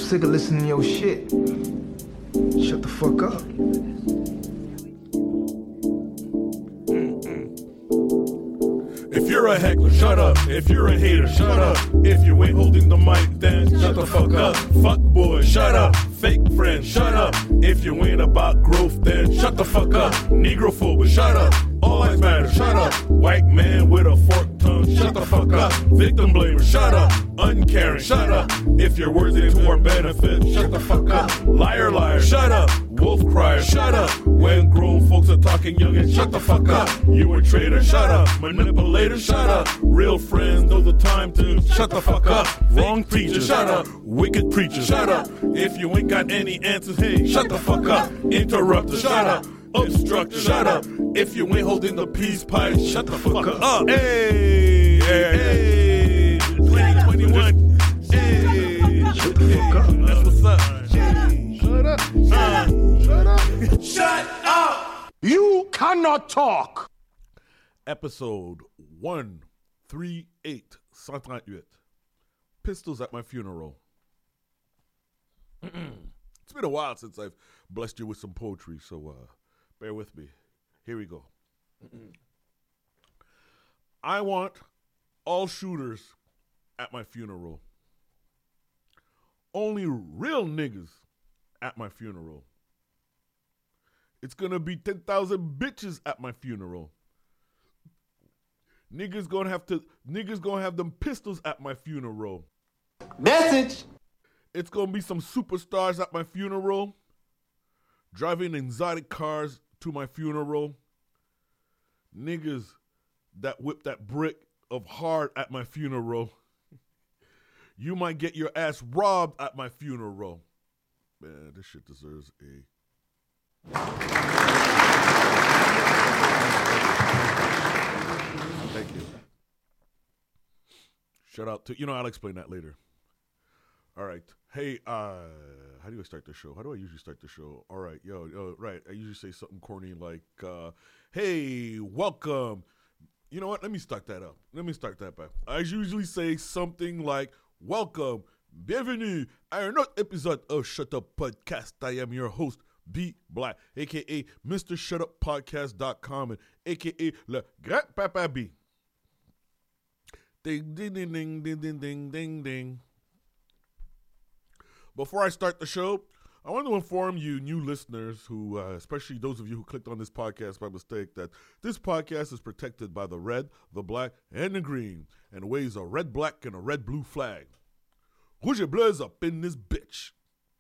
sick of listening to your shit. Shut the fuck up. If you're a heckler, shut up. If you're a hater, shut up. If you ain't holding the mic, then shut the fuck up. Fuck boy, shut up. Fake friend, shut up. If you ain't about growth, then shut the fuck up. Negrophobe, shut up. All lives matter, shut up. White man with a forked tongue, shut the fuck up. Victim blamer, shut up. Uncaring, shut up. If you're worthy to our benefit, shut the fuck up. Liar, liar, shut up. Wolf crier, shut up. When grown folks are talking young and shut the fuck up. You a traitor, shut up. Manipulator, shut up. Real friends know the time to shut the fuck up. Wrong preacher, shut up. Wicked preacher, shut up. If you ain't got any answers, hey, shut the fuck up. Interrupter, shut up. Obstructor, shut up. If you ain't holding the peace pipe, shut the fuck up. Hey, hey, 2021. Hey, shut the fuck up. That's what's up. Hey, shut up. Shut up. Shut up. You cannot talk. Episode 138, 138. Pistols at my funeral. It's been a while since I've blessed you with some poetry, so bear with me. Here we go. I want all shooters at my funeral. Only real niggas at my funeral. It's gonna be 10,000 bitches at my funeral. Niggas gonna have them pistols at my funeral. Message. It's gonna be some superstars at my funeral. Driving exotic cars to my funeral. Niggas that whip that brick of hard at my funeral. You might get your ass robbed at my funeral. Man, this shit deserves a... Thank you. Shout out to... I'll explain that later. All right. Hey, how do I start the show? How do I usually start the show? All right, right. I usually say something corny like, hey, welcome. You know what? Let me start that up. Let me start that back. I usually say something like, welcome, bienvenue à un autre épisode of Shut Up Podcast. I am your host, B Black, a.k.a. MrShutUpPodcast.com, and a.k.a. Le Grand Papa B. Ding, ding, ding, ding, ding, ding, ding, ding, ding. Before I start the show, I want to inform you new listeners who, especially those of you who clicked on this podcast by mistake, that this podcast is protected by the red, the black, and the green, and waves a red, black, and a red, blue flag. Rouge et bleu is up in this bitch.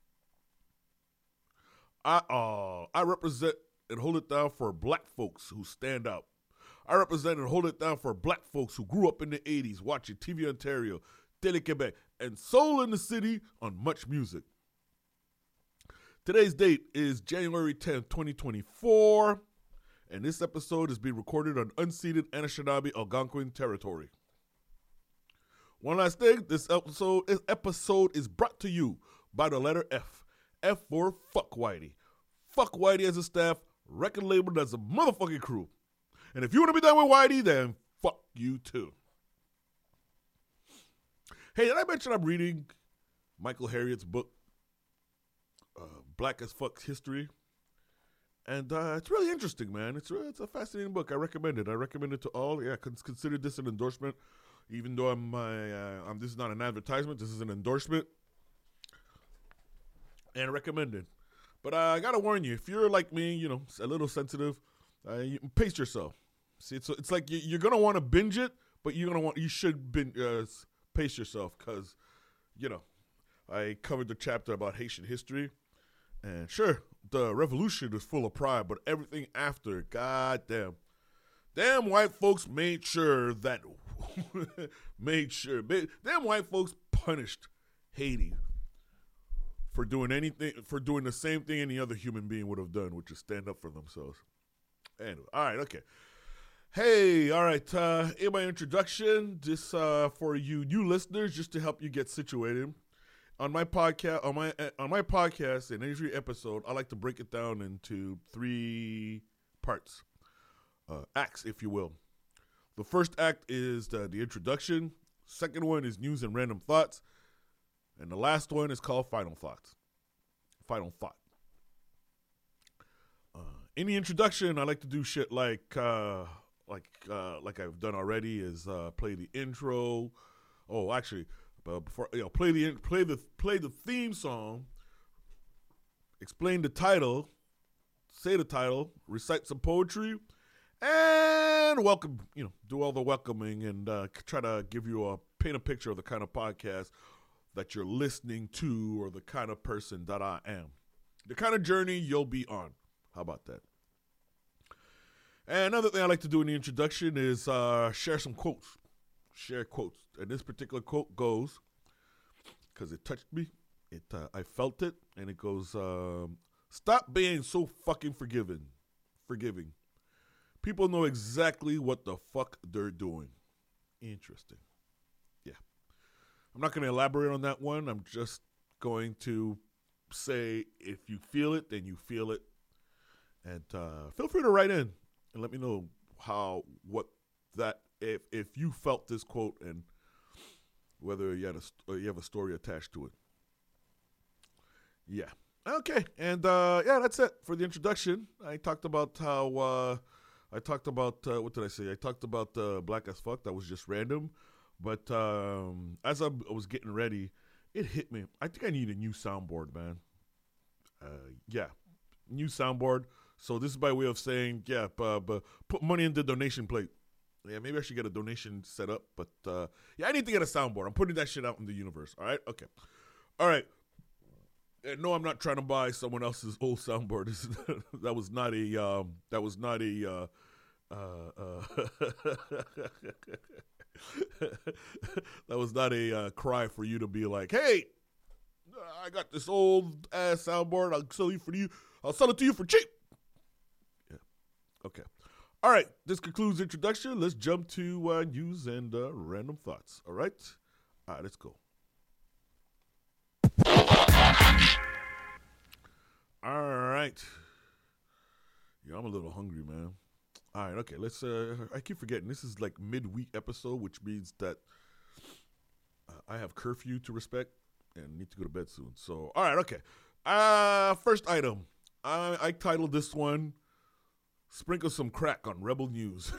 I represent and hold it down for black folks who stand out. I represent and hold it down for black folks who grew up in the 80s watching TV Ontario, Télé-Québec, and Soul in the City on Much Music. Today's date is January 10th, 2024, and this episode is being recorded on unceded Anishinaabe Algonquin territory. One last thing, this episode is brought to you by the letter F. F for Fuck Whitey. Fuck Whitey as a staff, record labeled as a motherfucking crew. And if you want to be done with Whitey, then fuck you too. Hey, did I mention I'm reading Michael Harriot's book, Black as Fuck History? And it's really interesting, man. It's a fascinating book. I recommend it. I recommend it to all. Yeah, consider this an endorsement, even though this is not an advertisement. This is an endorsement. And I recommend it. But I got to warn you, if you're like me, a little sensitive, pace yourself. See, it's like you're going to want to binge it, but you should pace yourself because, I covered the chapter about Haitian history. And sure, the revolution is full of pride, but everything after, goddamn. Damn white folks made sure that, damn white folks punished Haiti for doing the same thing any other human being would have done, which is stand up for themselves. Anyway, all right, okay. Hey, all right, in my introduction, just for you new listeners, just to help you get situated. On my podcast, in every episode, I like to break it down into 3 parts, acts, if you will. The first act is the introduction. Second one is news and random thoughts. And the last one is called Final Thoughts. Final Thought. In the introduction, I like to do shit like I've done already is play the intro. Oh, actually, before play the theme song, explain the title, say the title, recite some poetry, and welcome. Do all the welcoming and try to give you paint a picture of the kind of podcast that you're listening to or the kind of person that I am, the kind of journey you'll be on. How about that? And another thing I like to do in the introduction is share some quotes. Share quotes. And this particular quote goes, because it touched me, I felt it, and it goes, stop being so fucking forgiving. People know exactly what the fuck they're doing. Interesting. Yeah. I'm not going to elaborate on that one. I'm just going to say if you feel it, then you feel it. And feel free to write in and let me know if you felt this quote and whether you have a story attached to it. Yeah. Okay. And that's it for the introduction. I talked about how what did I say? I talked about Black as Fuck. That was just random. But as I was getting ready, it hit me. I think I need a new soundboard, man. New soundboard. So this is by way of saying, put money in the donation plate. Yeah, maybe I should get a donation set up. But, I need to get a soundboard. I'm putting that shit out in the universe. All right? Okay. All right. And no, I'm not trying to buy someone else's old soundboard. That was not a cry for you to be like, hey, I got this old ass soundboard. I'll sell it to you for cheap. Yeah. Okay. All right. This concludes the introduction. Let's jump to news and random thoughts. All right. Let's go. All right. Yeah, I'm a little hungry, man. All right, okay. Let's. I keep forgetting this is like midweek episode, which means that I have curfew to respect and need to go to bed soon. So, all right, okay. First item. I titled this one "Sprinkle Some Crack on Rebel News,"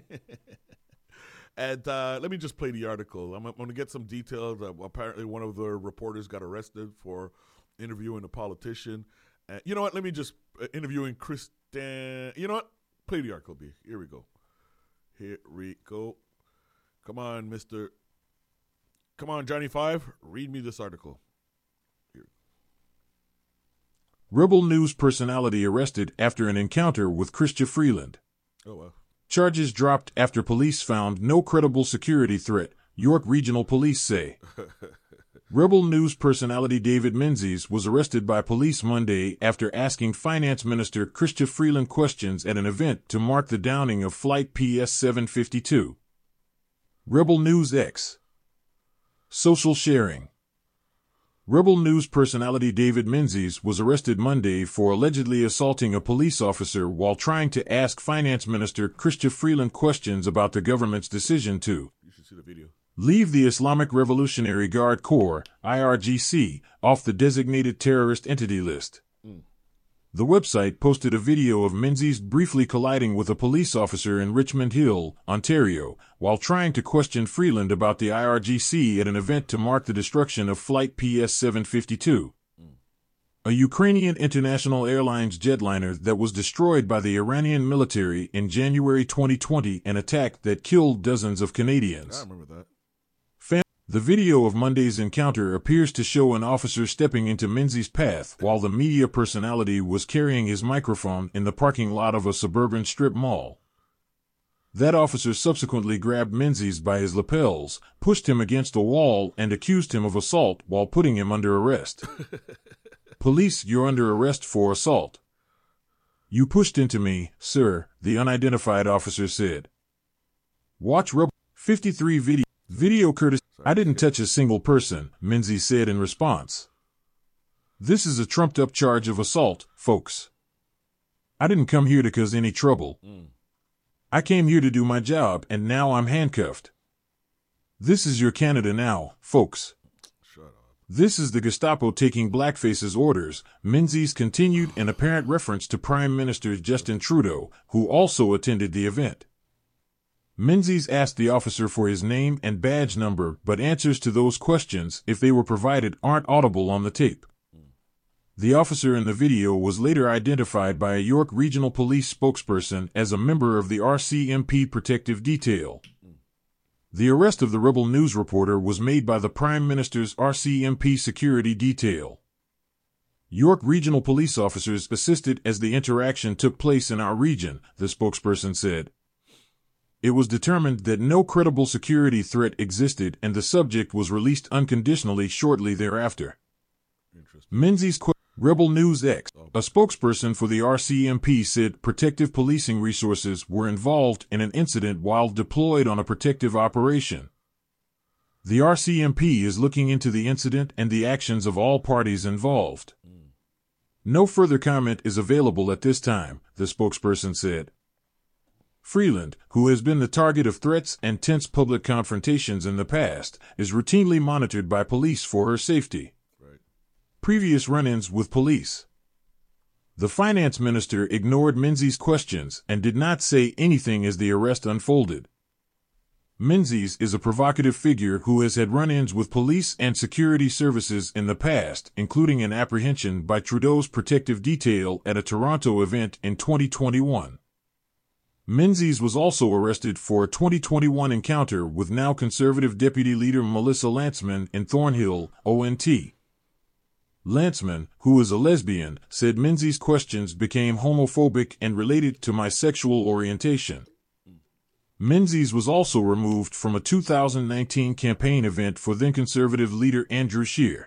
and let me just play the article. I'm going to get some details. Apparently, one of the reporters got arrested for interviewing a politician. You know what? Let me just interviewing Kristen. You know what? Play the article, B. Here we go. Come on, Johnny Five. Read me this article. Here. Rebel News personality arrested after an encounter with Chrystia Freeland. Oh, wow. Charges dropped after police found no credible security threat, York Regional Police say. Rebel News personality David Menzies was arrested by police Monday after asking Finance Minister Chrystia Freeland questions at an event to mark the downing of Flight PS-752. Rebel News X. Social sharing. Rebel News personality David Menzies was arrested Monday for allegedly assaulting a police officer while trying to ask Finance Minister Chrystia Freeland questions about the government's decision to You should see the video. Leave the Islamic Revolutionary Guard Corps, IRGC, off the designated terrorist entity list. The website posted a video of Menzies briefly colliding with a police officer in Richmond Hill, Ontario, while trying to question Freeland about the IRGC at an event to mark the destruction of Flight PS-752. A Ukrainian International Airlines jetliner that was destroyed by the Iranian military in January 2020, an attack that killed dozens of Canadians. I remember that. The video of Monday's encounter appears to show an officer stepping into Menzies' path while the media personality was carrying his microphone in the parking lot of a suburban strip mall. That officer subsequently grabbed Menzies by his lapels, pushed him against a wall, and accused him of assault while putting him under arrest. Police, you're under arrest for assault. You pushed into me, sir, the unidentified officer said. Watch Rebel 53 video courtesy. I didn't touch a single person, Menzies said in response. This is a trumped-up charge of assault, folks. I didn't come here to cause any trouble. I came here to do my job, and now I'm handcuffed. This is your Canada now, folks. Shut up. This is the Gestapo taking blackface's orders, Menzies continued, an apparent reference to Prime Minister Justin Trudeau, who also attended the event. Menzies asked the officer for his name and badge number, but answers to those questions, if they were provided, aren't audible on the tape. The officer in the video was later identified by a York Regional Police spokesperson as a member of the RCMP Protective Detail. The arrest of the Rebel News reporter was made by the Prime Minister's RCMP security detail. York Regional Police officers assisted as the interaction took place in our region, the spokesperson said. It was determined that no credible security threat existed and the subject was released unconditionally shortly thereafter. Menzies Rebel News X, a spokesperson for the RCMP, said protective policing resources were involved in an incident while deployed on a protective operation. The RCMP is looking into the incident and the actions of all parties involved. No further comment is available at this time, the spokesperson said. Freeland, who has been the target of threats and tense public confrontations in the past, is routinely monitored by police for her safety. Previous run-ins with police. The finance minister ignored Menzies' questions and did not say anything as the arrest unfolded. Menzies is a provocative figure who has had run-ins with police and security services in the past, including an apprehension by Trudeau's protective detail at a Toronto event in 2021. Menzies was also arrested for a 2021 encounter with now Conservative Deputy Leader Melissa Lantsman in Thornhill, ONT. Lantsman, who is a lesbian, said Menzies' questions became homophobic and related to my sexual orientation. Menzies was also removed from a 2019 campaign event for then-Conservative leader Andrew Scheer.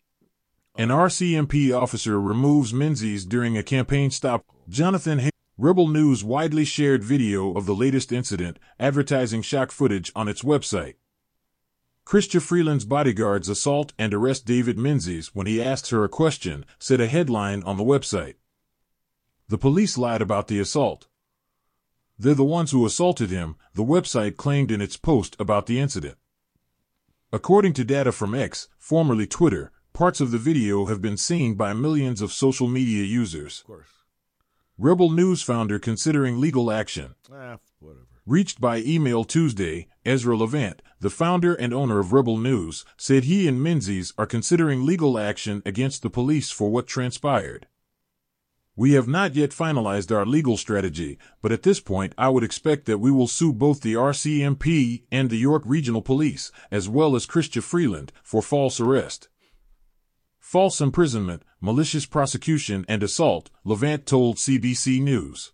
An RCMP officer removes Menzies during a campaign stop. Jonathan Hay. Rebel News widely shared video of the latest incident, advertising shock footage on its website. Chrystia Freeland's bodyguards assault and arrest David Menzies when he asks her a question, said a headline on the website. The police lied about the assault. They're the ones who assaulted him, the website claimed in its post about the incident. According to data from X, formerly Twitter, parts of the video have been seen by millions of social media users. Of course. Rebel News founder considering legal action. Whatever. Reached by email Tuesday, Ezra Levant, the founder and owner of Rebel News, said he and Menzies are considering legal action against the police for what transpired. We have not yet finalized our legal strategy, but at this point I would expect that we will sue both the RCMP and the York Regional Police, as well as Chrystia Freeland, for false arrest. False imprisonment, malicious prosecution and assault, Levant told CBC News.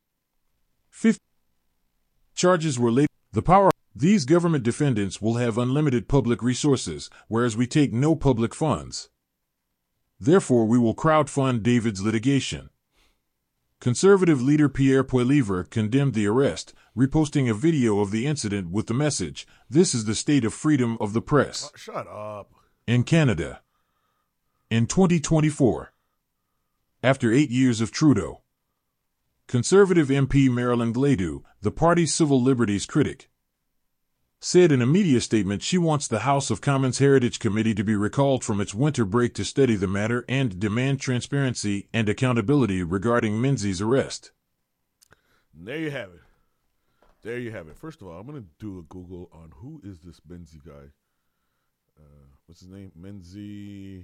50 charges were laid. The power. These government defendants will have unlimited public resources, whereas we take no public funds. Therefore we will crowdfund David's litigation. Conservative leader Pierre Poilievre condemned the arrest, reposting a video of the incident with the message, "This is the state of freedom of the press." Shut up. In Canada. In 2024. After 8 years of Trudeau. Conservative MP Marilyn Gladu, the party's civil liberties critic, said in a media statement she wants the House of Commons Heritage Committee to be recalled from its winter break to study the matter and demand transparency and accountability regarding Menzies' arrest. There you have it. There you have it. First of all, I'm going to do a Google on who is this Menzies guy. What's his name? Menzies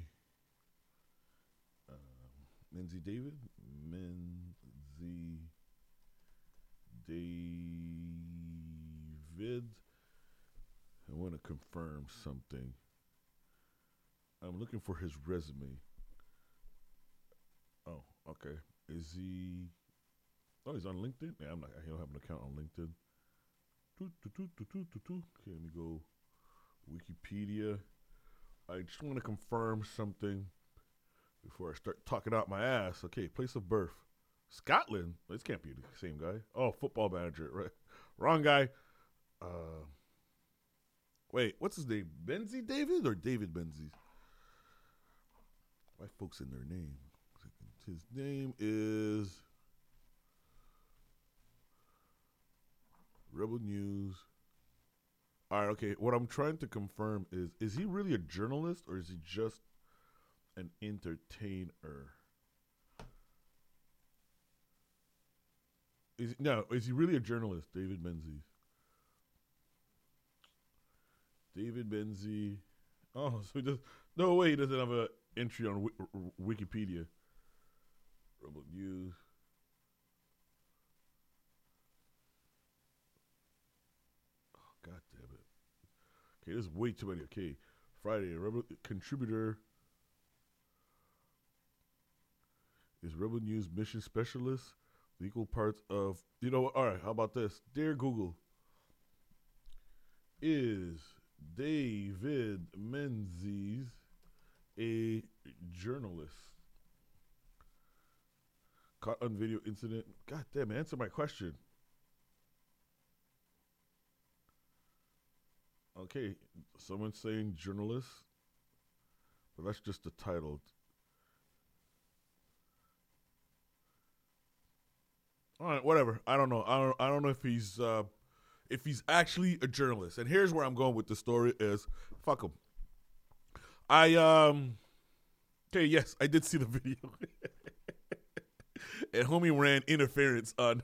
David? Menzies David. I want to confirm something. I'm looking for his resume. Oh, okay. Is he? Oh, he's on LinkedIn. Yeah, I don't have an account on LinkedIn. Okay, let me go Wikipedia. I just want to confirm something before I start talking out my ass. Okay, place of birth. Scotland? This can't be the same guy. Oh, football manager. Right. Wrong guy. Wait, what's his name? Menzies David or David Menzies? Why folks in their name? His name is Rebel News. All right, okay. What I'm trying to confirm is he really a journalist or is he just an entertainer? Is he really a journalist, David Menzies? David Menzies. Oh, so he does. No way, he doesn't have an entry on Wikipedia. Rebel News. Oh, God damn it. Okay, this is way too many. Okay, Friday, Rebel contributor is Rebel News mission specialist. The equal parts of, you know what? All right, how about this? Dear Google, is David Menzies a journalist? Caught on video incident. God damn, answer my question. Okay, someone's saying journalist, but that's just the title. All right, whatever. I don't know. I don't know if he's actually a journalist. And here's where I'm going with the story is fuck him. Okay, yes, I did see the video. And homie ran interference on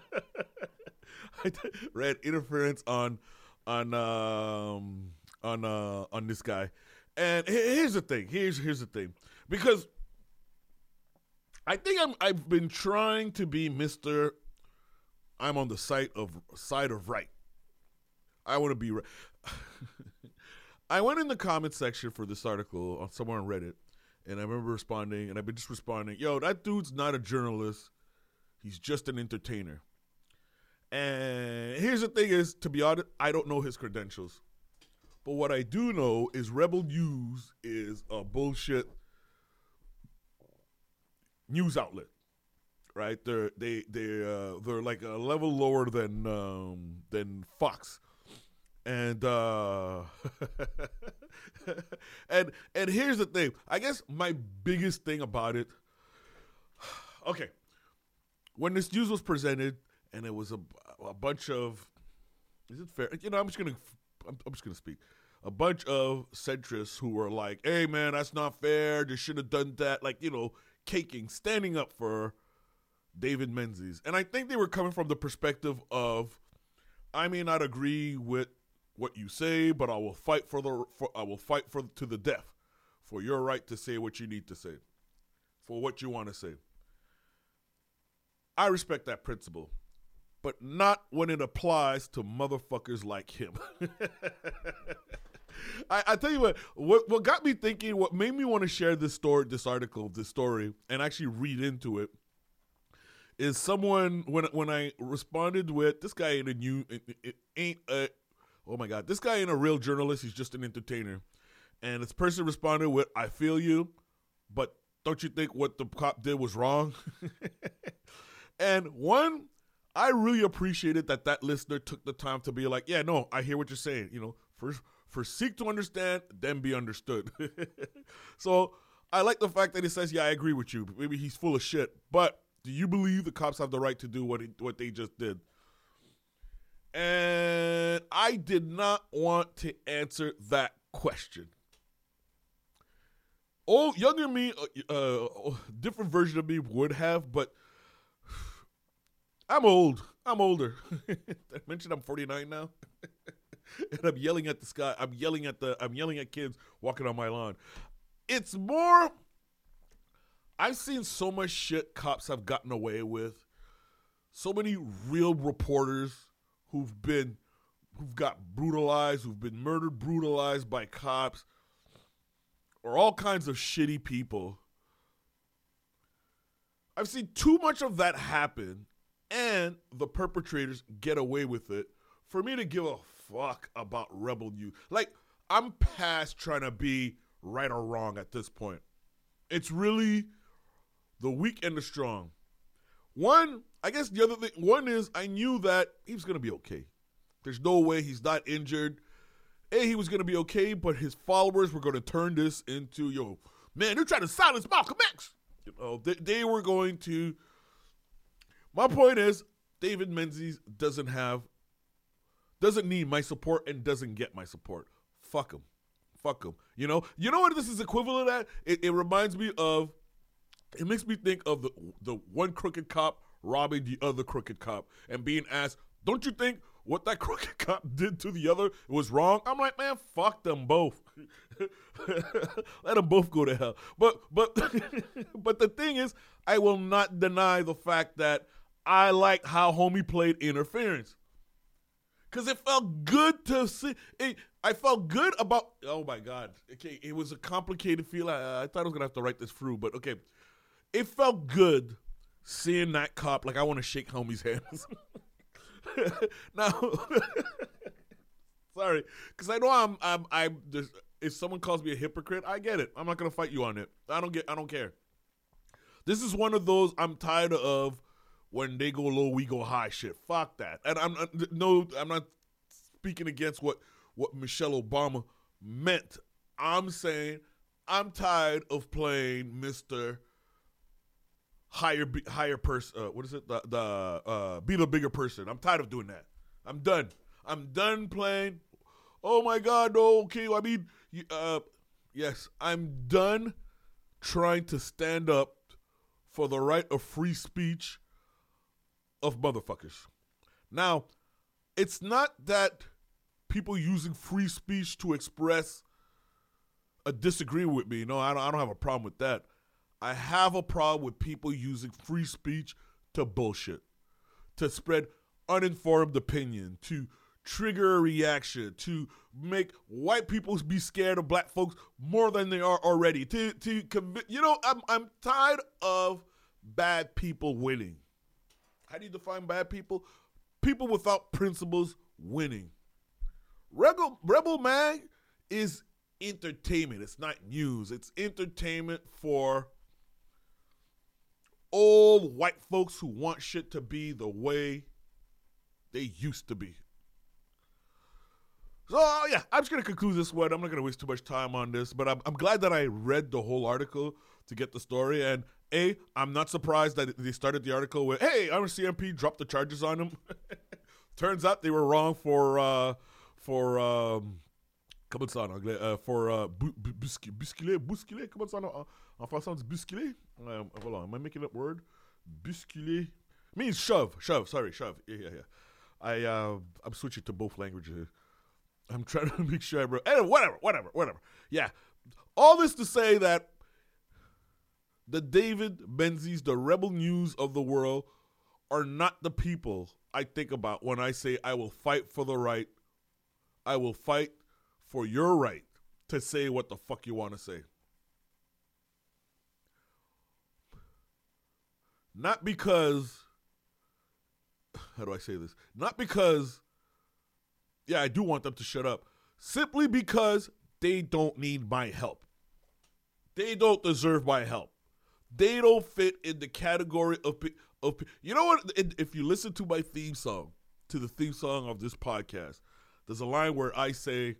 on this guy. And here's the thing. Here's the thing. Because I think I've been trying to be Mr. I'm on the side of right. I want to be right. I went in the comment section for this article on somewhere on Reddit, and I remember responding, and I've been just responding, yo, that dude's not a journalist. He's just an entertainer. And here's the thing is, to be honest, I don't know his credentials. But what I do know is Rebel News is a bullshit news outlet, right? They're like a level lower than Fox, and and here's the thing. I guess my biggest thing about it. Okay, when this news was presented, and it was a bunch of, is it fair? You know, I'm just gonna speak. A bunch of centrists who were like, "Hey, man, that's not fair. They should have done that." Like, you know, standing up for David Menzies. And I think they were coming from the perspective of, I may not agree with what you say, but I will fight to the death for your right to say what you need to say, for what you want to say. I respect that principle, but not when it applies to motherfuckers like him. I tell you what got me thinking, what made me want to share this story, and actually read into it, is someone, when I responded with, this guy this guy ain't a real journalist, he's just an entertainer. And this person responded with, I feel you, but don't you think what the cop did was wrong? And one, I really appreciated that listener took the time to be like, yeah, no, I hear what you're saying. You know, first seek to understand, then be understood. So I like the fact that he says, yeah, I agree with you. Maybe he's full of shit, but do you believe the cops have the right to do what they just did? And I did not want to answer that question. Younger me, different version of me would have, but I'm old. I'm older. I mentioned I'm 49 now. And I'm yelling at the sky. I'm yelling at kids walking on my lawn. It's more, I've seen so much shit cops have gotten away with. So many real reporters who've got brutalized, who've been murdered, brutalized by cops, or all kinds of shitty people. I've seen too much of that happen, and the perpetrators get away with it, for me to give a fuck about Rebel News. Like, I'm past trying to be right or wrong at this point. It's really the weak and the strong. One, I guess the other thing, one is I knew that he was going to be okay. There's no way he's not injured. He was going to be okay, but his followers were going to turn this into, yo, man, they're trying to silence Malcolm X. You know, they were going to. My point is, David Menzies doesn't have doesn't need my support and doesn't get my support. Fuck him. Fuck him. You know what this is equivalent at? It reminds me of, it makes me think of the one crooked cop robbing the other crooked cop and being asked, don't you think what that crooked cop did to the other was wrong? I'm like, man, fuck them both. Let them both go to hell. But but the thing is, I will not deny the fact that I like how homie played interference. Because it felt good to see. I felt good about, oh my God. Okay, it was a complicated feel. I thought I was going to have to write this through, but okay. It felt good seeing that cop. Like, I want to shake homie's hands. Now, sorry. Because I know I'm if someone calls me a hypocrite, I get it. I'm not going to fight you on it. I don't care. This is one of those I'm tired of. When they go low, we go high shit. Fuck that. And I'm not speaking against what Michelle Obama meant. I'm saying I'm tired of playing Mr. Higher person. What is it? The be the bigger person. I'm tired of doing that. I'm done. I'm done playing. Oh my God, no. Okay, I mean, yes, I'm done trying to stand up for the right of free speech of motherfuckers. Now, it's not that people using free speech to express a disagreement with me. No, I don't have a problem with that. I have a problem with people using free speech to bullshit, to spread uninformed opinion, to trigger a reaction, to make white people be scared of black folks more than they are already. I'm tired of bad people winning. How do you define bad people? People without principles winning. Rebel Mag is entertainment. It's not news. It's entertainment for old white folks who want shit to be the way they used to be. So, yeah, I'm just going to conclude this one. I'm not going to waste too much time on this, but I'm glad that I read the whole article to get the story. And I'm not surprised that they started the article with, hey, our CMP dropped the charges on him. Turns out they were wrong for comment ça en anglais, for bousculer, comment ça en français on dit bousculer? Hold on, am I making up word? Bousculer means shove, sorry, shove. Yeah. I'm switching to both languages. I'm trying to make sure I wrote, whatever. Yeah, all this to say that the David Menzies, the rebel news of the world, are not the people I think about when I say I will fight for the right. I will fight for your right to say what the fuck you want to say. Not because, how do I say this? Not because, yeah, I do want them to shut up. Simply because they don't need my help. They don't deserve my help. They don't fit in the category of you know what? If you listen to my theme song, to the theme song of this podcast, there's a line where I say,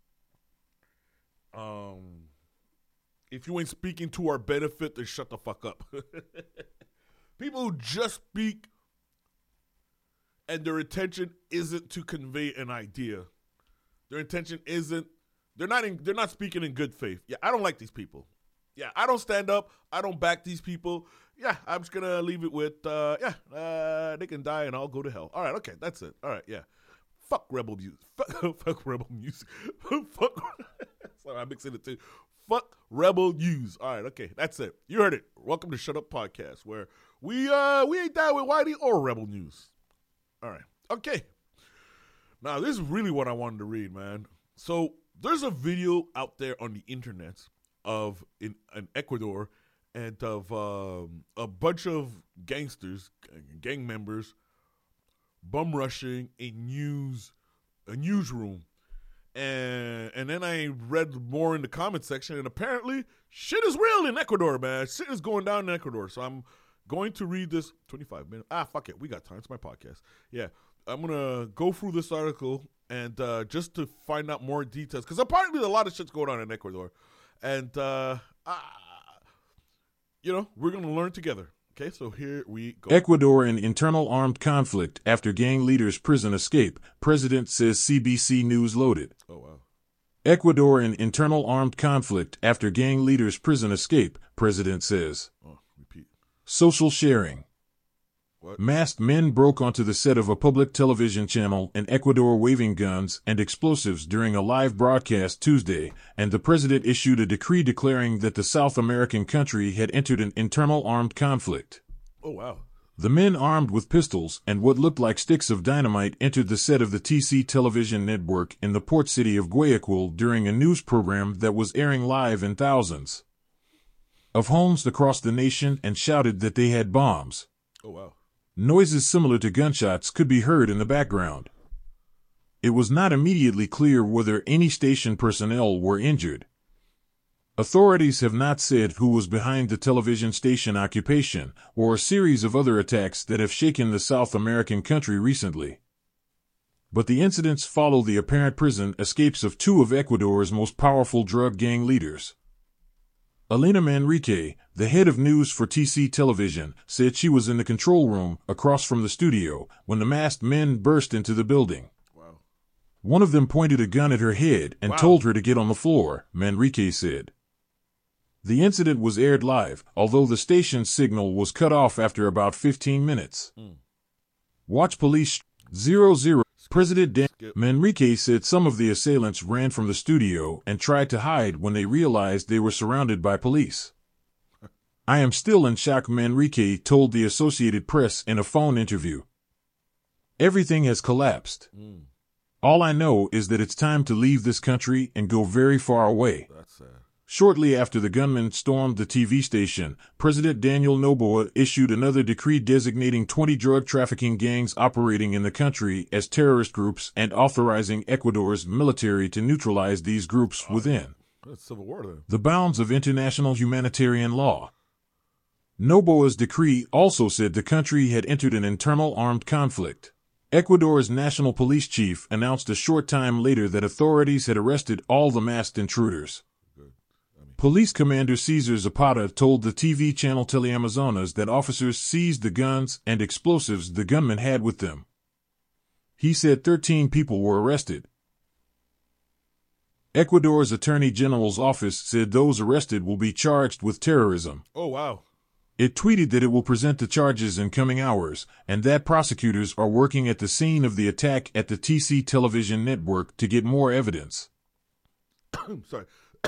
if you ain't speaking to our benefit, then shut the fuck up. People who just speak and their intention isn't to convey an idea. Their intention isn't, they're not speaking in good faith. Yeah, I don't like these people. Yeah, I don't stand up. I don't back these people. Yeah, I'm just going to leave it with, they can die and I'll go to hell. All right, okay, that's it. All right, yeah. Fuck rebel music. Fuck rebel music. Sorry, I'm mixing it too. Fuck rebel news. All right, okay, that's it. You heard it. Welcome to Shut Up Podcast, where we ain't down with Whitey or rebel news. All right, okay. Now, this is really what I wanted to read, man. So, there's a video out there on the internet of in Ecuador and of a bunch of gangsters, gang members, bum rushing a newsroom. And then I read more in the comment section, and apparently shit is real in Ecuador, man. Shit is going down in Ecuador. So I'm going to read this 25 minutes. Fuck it. We got time. It's my podcast. Yeah. I'm going to go through this article and just to find out more details, because apparently a lot of shit's going on in Ecuador. And, we're going to learn together. Okay, so here we go. Ecuador in internal armed conflict after gang leader's prison escape, president says CBC News loaded. Oh, wow. Ecuador in internal armed conflict after gang leader's prison escape, president says. Oh, repeat. Social sharing. What? Masked men broke onto the set of a public television channel in Ecuador waving guns and explosives during a live broadcast Tuesday, and the president issued a decree declaring that the South American country had entered an internal armed conflict. Oh, wow. The men armed with pistols and what looked like sticks of dynamite entered the set of the TC television network in the port city of Guayaquil during a news program that was airing live in thousands of homes across the nation and shouted that they had bombs. Oh, wow. Noises similar to gunshots could be heard in the background. It was not immediately clear whether any station personnel were injured. Authorities have not said who was behind the television station occupation or a series of other attacks that have shaken the South American country recently. But the incidents follow the apparent prison escapes of two of Ecuador's most powerful drug gang leaders. Elena Manrique, the head of news for TC Television, said she was in the control room across from the studio when the masked men burst into the building. Wow. One of them pointed a gun at her head and told her to get on the floor, Manrique said. The incident was aired live, although the station's signal was cut off after about 15 minutes. Watch Police 00. President Manrique said some of the assailants ran from the studio and tried to hide when they realized they were surrounded by police. I am still in shock, Manrique told the Associated Press in a phone interview. Everything has collapsed. All I know is that it's time to leave this country and go very far away. That's sad. Shortly after the gunmen stormed the TV station, President Daniel Noboa issued another decree designating 20 drug trafficking gangs operating in the country as terrorist groups and authorizing Ecuador's military to neutralize these groups within That's civil war then. the bounds of international humanitarian law. Noboa's decree also said the country had entered an internal armed conflict. Ecuador's national police chief announced a short time later that authorities had arrested all the masked intruders. Police Commander Cesar Zapata told the TV channel Teleamazonas that officers seized the guns and explosives the gunmen had with them. He said 13 people were arrested. Ecuador's Attorney General's office said those arrested will be charged with terrorism. Oh, wow. It tweeted that it will present the charges in coming hours, and that prosecutors are working at the scene of the attack at the TC television network to get more evidence. Sorry.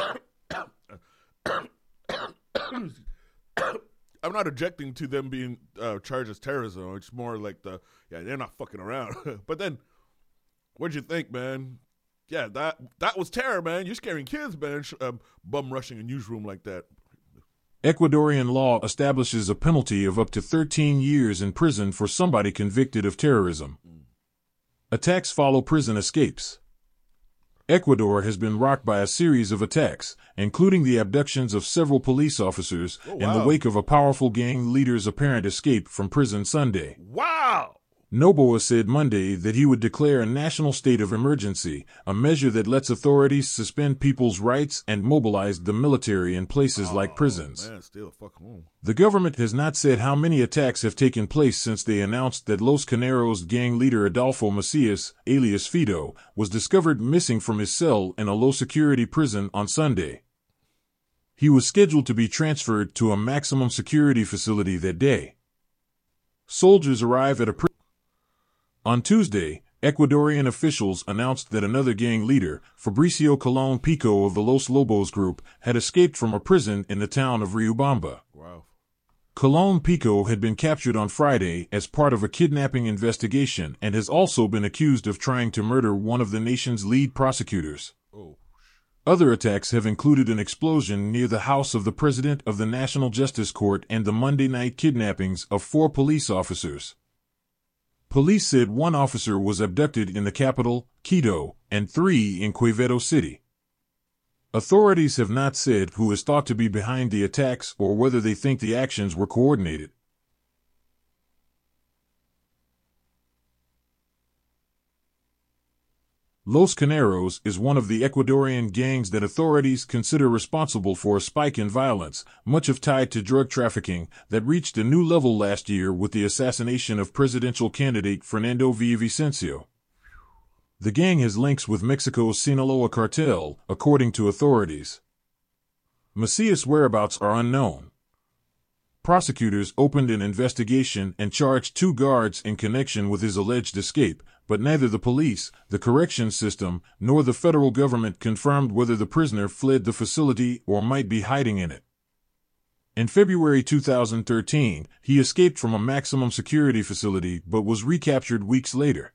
I'm not objecting to them being charged as terrorism. It's more like they're not fucking around. But then, what'd you think, man? Yeah, that was terror, man. You're scaring kids, man. Bum rushing a newsroom like that. Ecuadorian law establishes a penalty of up to 13 years in prison for somebody convicted of terrorism. Attacks follow prison escapes. Ecuador has been rocked by a series of attacks, including the abductions of several police officers in the wake of a powerful gang leader's apparent escape from prison Sunday. Wow! Noboa said Monday that he would declare a national state of emergency, a measure that lets authorities suspend people's rights and mobilize the military in places like prisons. Man, stay the fuck home. The government has not said how many attacks have taken place since they announced that Los Caneros gang leader Adolfo Macias, alias Fido, was discovered missing from his cell in a low-security prison on Sunday. He was scheduled to be transferred to a maximum security facility that day. Soldiers arrive at a prison. On Tuesday, Ecuadorian officials announced that another gang leader, Fabricio Colón Pico of the Los Lobos group, had escaped from a prison in the town of Riobamba. Wow. Colón Pico had been captured on Friday as part of a kidnapping investigation and has also been accused of trying to murder one of the nation's lead prosecutors. Oh. Other attacks have included an explosion near the house of the president of the National Justice Court and the Monday night kidnappings of 4 police officers. Police said 1 officer was abducted in the capital, Quito, and 3 in Quevedo City. Authorities have not said who is thought to be behind the attacks or whether they think the actions were coordinated. Los Caneros is one of the Ecuadorian gangs that authorities consider responsible for a spike in violence, much of tied to drug trafficking, that reached a new level last year with the assassination of presidential candidate Fernando Villavicencio. The gang has links with Mexico's Sinaloa cartel, according to authorities. Macias' whereabouts are unknown. Prosecutors opened an investigation and charged 2 guards in connection with his alleged escape, but neither the police, the corrections system, nor the federal government confirmed whether the prisoner fled the facility or might be hiding in it. In February 2013, he escaped from a maximum security facility but was recaptured weeks later.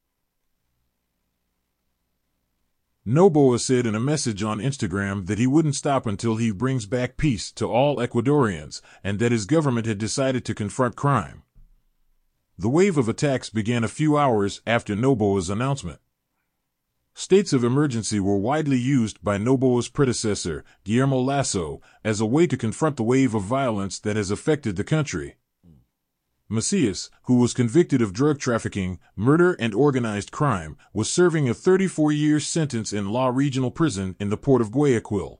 Noboa said in a message on Instagram that he wouldn't stop until he brings back peace to all Ecuadorians, and that his government had decided to confront crime. The wave of attacks began a few hours after Noboa's announcement. States of emergency were widely used by Noboa's predecessor, Guillermo Lasso, as a way to confront the wave of violence that has affected the country. Macias, who was convicted of drug trafficking, murder, and organized crime, was serving a 34-year sentence in La Regional Prison in the port of Guayaquil.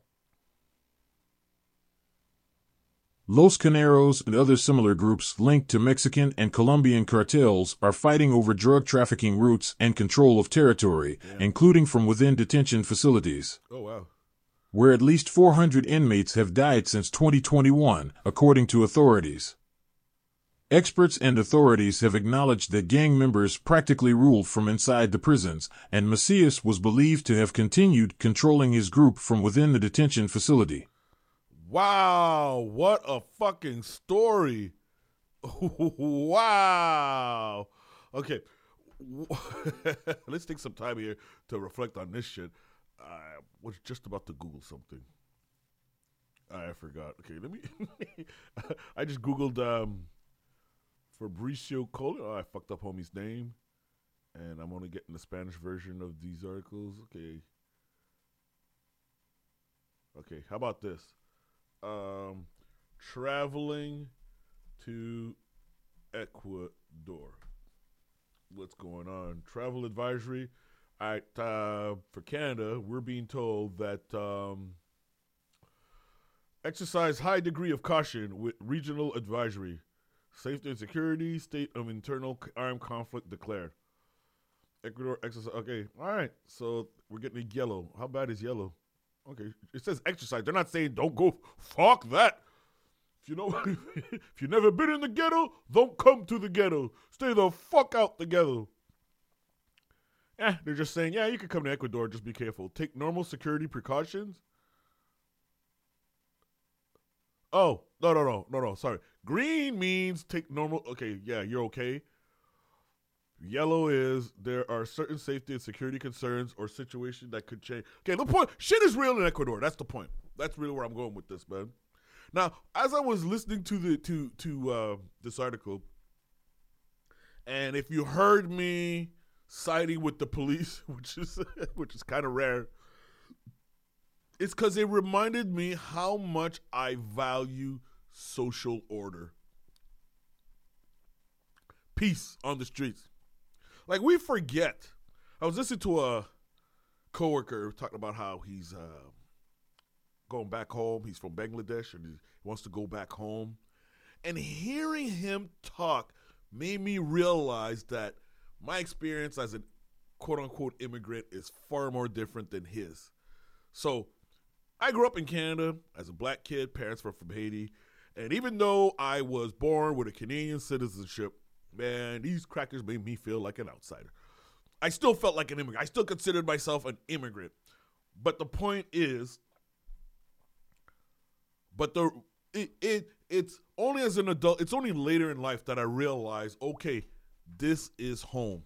Los Caneros and other similar groups linked to Mexican and Colombian cartels are fighting over drug trafficking routes and control of territory, including from within detention facilities. Oh, wow. Where at least 400 inmates have died since 2021, according to authorities. Experts and authorities have acknowledged that gang members practically ruled from inside the prisons, and Macias was believed to have continued controlling his group from within the detention facility. Wow, what a fucking story. Wow. Okay, let's take some time here to reflect on this shit. I was just about to Google something. I forgot. Okay, let me... I just Googled... Fabricio Cole. Oh, I fucked up homie's name. And I'm only getting the Spanish version of these articles. Okay. Okay, how about this? Traveling to Ecuador. What's going on? Travel advisory. All right, for Canada, we're being told that exercise high degree of caution with regional advisory. Safety and security, state of internal armed conflict declared. Ecuador exercise. Okay, all right. So we're getting yellow. How bad is yellow? Okay, it says exercise. They're not saying don't go. Fuck that. If you know, if you've never been in the ghetto, don't come to the ghetto. Stay the fuck out the ghetto. They're just saying, yeah, you can come to Ecuador. Just be careful. Take normal security precautions. Oh, no. Sorry. Green means take normal. Okay, yeah, you're okay. Yellow is there are certain safety and security concerns or situations that could change. Okay, the point, shit is real in Ecuador. That's the point. That's really where I'm going with this, man. Now, as I was listening to this article, and if you heard me siding with the police, which is kind of rare, it's because it reminded me how much I value social order. Peace on the streets. Like, we forget. I was listening to a coworker talking about how he's going back home. He's from Bangladesh and he wants to go back home. And hearing him talk made me realize that my experience as a quote-unquote immigrant is far more different than his. So, I grew up in Canada as a black kid. Parents were from Haiti. And even though I was born with a Canadian citizenship, man, these crackers made me feel like an outsider. I still felt like an immigrant. I still considered myself an immigrant. But the point is, it's only as an adult, it's only later in life that I realized, okay, this is home.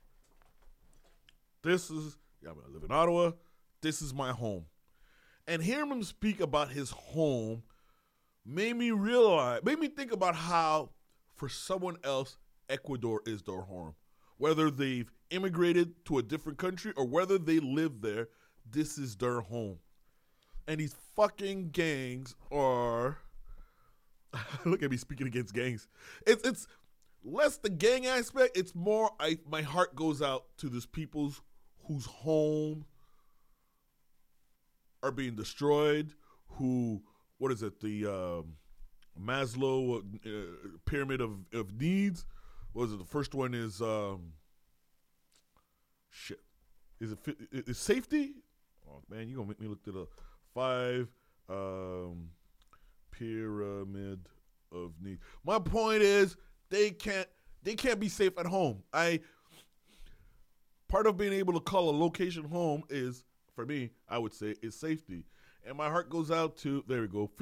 I live in Ottawa. This is my home. And hearing him speak about his home made me think about how, for someone else, Ecuador is their home. Whether they've immigrated to a different country or whether they live there, this is their home. And these fucking gangs are... Look at me speaking against gangs. It's less the gang aspect. It's more, my heart goes out to these peoples whose home are being destroyed, what is it, the Maslow pyramid of needs. What was it? The first one is, is safety? Oh, man, you're going to make me look at the 5 pyramid of needs. My point is they can't be safe at home. Part of being able to call a location home is, for me, I would say, is safety. And my heart goes out to, there we go,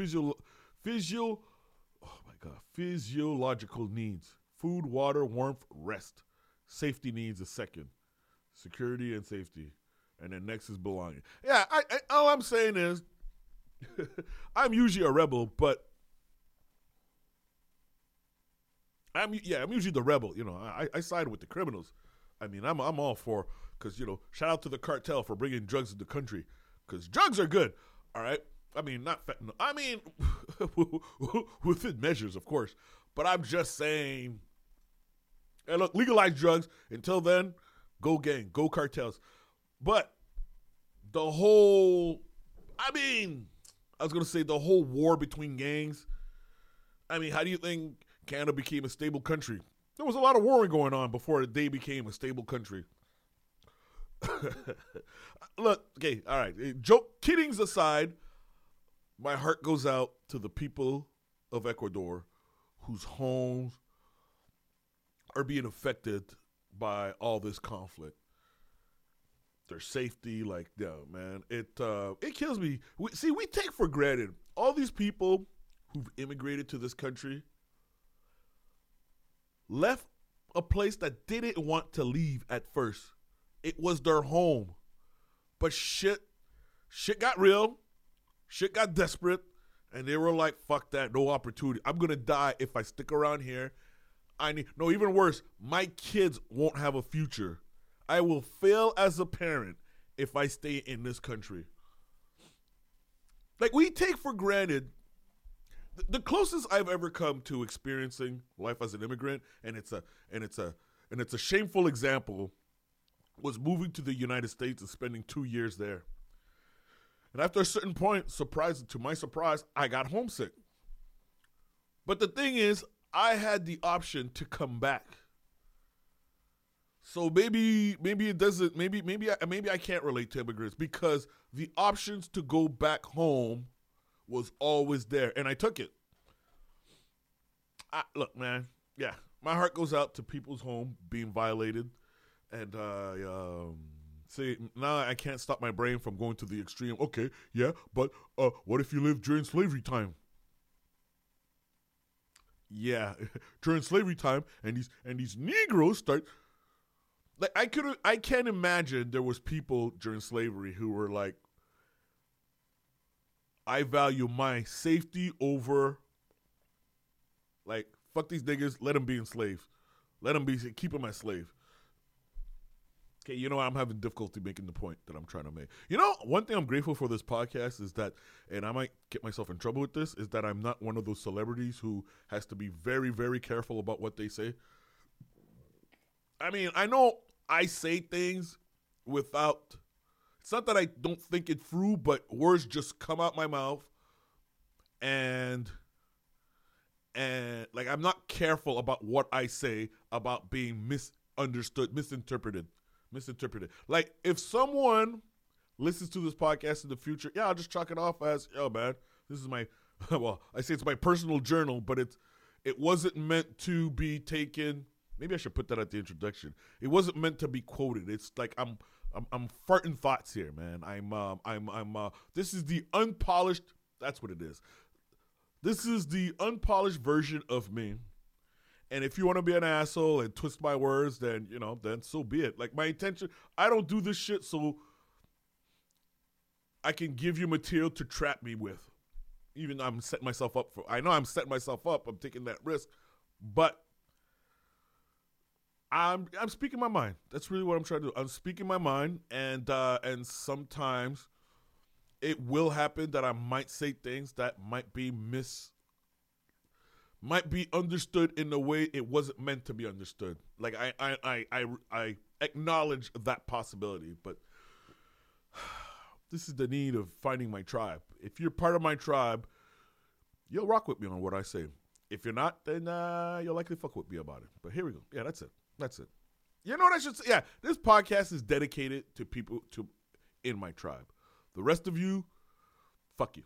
physiological needs. Food, water, warmth, rest. Safety needs is second. Security and safety. And then next is belonging. Yeah, all I'm saying is, I'm usually a rebel, but I'm usually the rebel. You know, I side with the criminals. I mean, I'm all for, because, you know, shout out to the cartel for bringing drugs in the country, because drugs are good, all right? I mean, not fentanyl. I mean, within measures, of course. But I'm just saying, hey, look, legalize drugs. Until then, go gang, go cartels. But the whole war between gangs, I mean, how do you think Canada became a stable country? There was a lot of warring going on before they became a stable country. Look, okay, all right. Kiddings aside, my heart goes out to the people of Ecuador whose homes are being affected by all this conflict. Their safety, like, yeah, man, it kills me. We take for granted all these people who've immigrated to this country left a place that they didn't want to leave at first. It was their home. But shit got real. Shit got desperate. And they were like, fuck that, no opportunity. I'm going to die if I stick around here. Even worse, my kids won't have a future. I will fail as a parent if I stay in this country. Like, we take for granted. The closest I've ever come to experiencing life as an immigrant, and it's a shameful example, was moving to the United States and spending 2 years there. And after a certain point, to my surprise, I got homesick. But the thing is, I had the option to come back. So maybe it doesn't. Maybe I can't relate to immigrants, because the options to go back home was always there, and I took it. Look, man, yeah, my heart goes out to people's home being violated, and see, now I can't stop my brain from going to the extreme. Okay, yeah, but what if you lived during slavery time? Yeah, during slavery time, and these Negroes start. Like, I can't imagine there was people during slavery who were like, I value my safety over, like, fuck these niggas, let them be enslaved. Keep them as slave. Okay, you know, I'm having difficulty making the point that I'm trying to make. You know, one thing I'm grateful for this podcast is that, and I might get myself in trouble with this, is that I'm not one of those celebrities who has to be very, very careful about what they say. I mean, I know I say things without, it's not that I don't think it through, but words just come out my mouth, and like, I'm not careful about what I say about being misinterpreted. Like, if someone listens to this podcast in the future, yeah, I'll just chalk it off as, yo, man, this is my, well, I say it's my personal journal, but it wasn't meant to be taken. Maybe I should put that at the introduction. It wasn't meant to be quoted. It's like I'm farting thoughts here, man. This is the unpolished. That's what it is. This is the unpolished version of me. And if you want to be an asshole and twist my words, then, you know, then so be it. Like, my intention, I don't do this shit so I can give you material to trap me with. Even though I'm setting myself up I know I'm setting myself up. I'm taking that risk. But I'm speaking my mind. That's really what I'm trying to do. I'm speaking my mind, and sometimes it will happen that I might say things that might be might be understood in a way it wasn't meant to be understood. Like I acknowledge that possibility, but this is the need of finding my tribe. If you're part of my tribe, you'll rock with me on what I say. If you're not, then you'll likely fuck with me about it. But here we go. Yeah, that's it. That's it. You know what I should say? Yeah, this podcast is dedicated to people in my tribe. The rest of you, fuck you.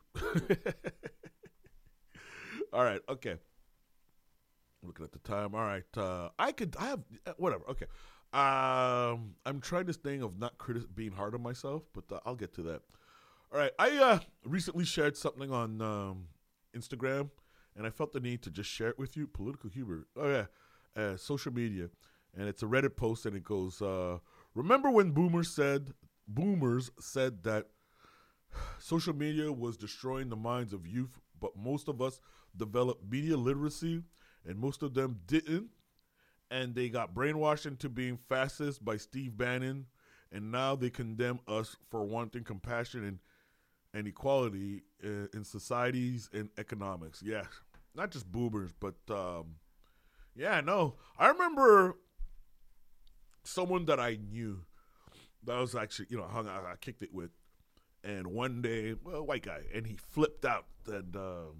All right, okay. Looking at the time. All right, I have whatever. Okay, I'm trying this thing of not being hard on myself, but I'll get to that. All right, I recently shared something on Instagram, and I felt the need to just share it with you. Political humor. Oh yeah, social media, and it's a Reddit post, and it goes, "Remember when boomers said that social media was destroying the minds of youth, but most of us developed media literacy, and most of them didn't, and they got brainwashed into being fascist by Steve Bannon, and now they condemn us for wanting compassion and equality in societies and economics." Yeah, not just boomers, but yeah, no. I remember someone that I knew that was actually, I kicked it with, and one day, well, white guy, and he flipped out, and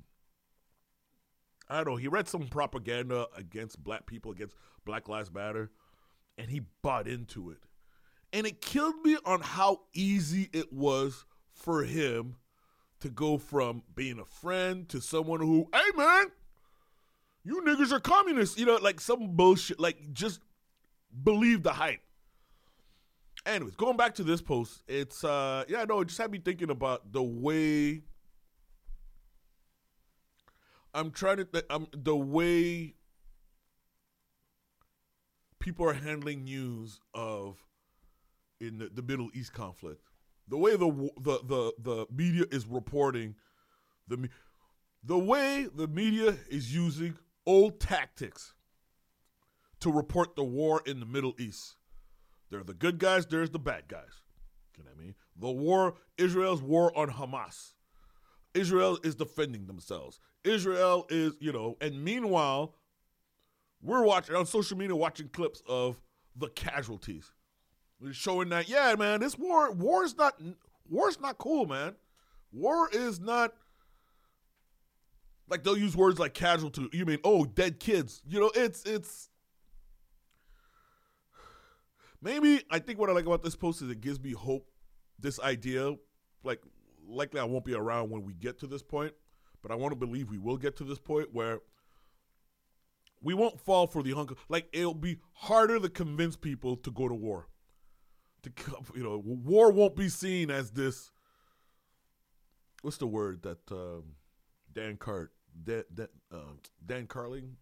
I don't know, he read some propaganda against black people, against Black Lives Matter, and he bought into it. And it killed me on how easy it was for him to go from being a friend to someone who, hey man, you niggas are communists, like some bullshit, like just believe the hype. Anyways, going back to this post, it's, it just had me thinking about the way the way people are handling news in the Middle East conflict. The way the media is reporting, the way the media is using old tactics to report the war in the Middle East. There are the good guys, there's the bad guys. You know what I mean? The war, Israel's war on Hamas. Israel is defending themselves. Israel is, and meanwhile, we're watching on social media, watching clips of the casualties. We're showing that, yeah, man, this war's not cool, man. War is not, like they'll use words like casualty. You mean, dead kids. It's, maybe I think what I like about this post is it gives me hope, this idea, like, likely I won't be around when we get to this point, but I want to believe we will get to this point where we won't fall for the hunger. Like, it'll be harder to convince people to go to war. War won't be seen as this. What's the word that Dan Carling?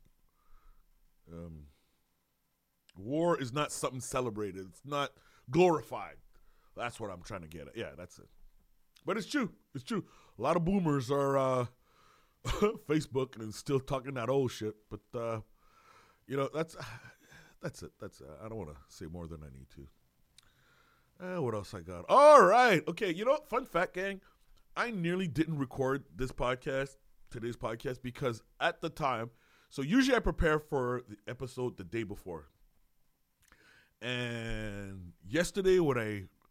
War is not something celebrated. It's not glorified. That's what I'm trying to get at. Yeah, that's it. But it's true. It's true. A lot of boomers are Facebook and still talking that old shit. But, that's it. That's it. I don't want to say more than I need to. What else I got? All right. Okay, fun fact, gang. I nearly didn't record today's podcast, because at the time, so usually I prepare for the episode the day before. And yesterday when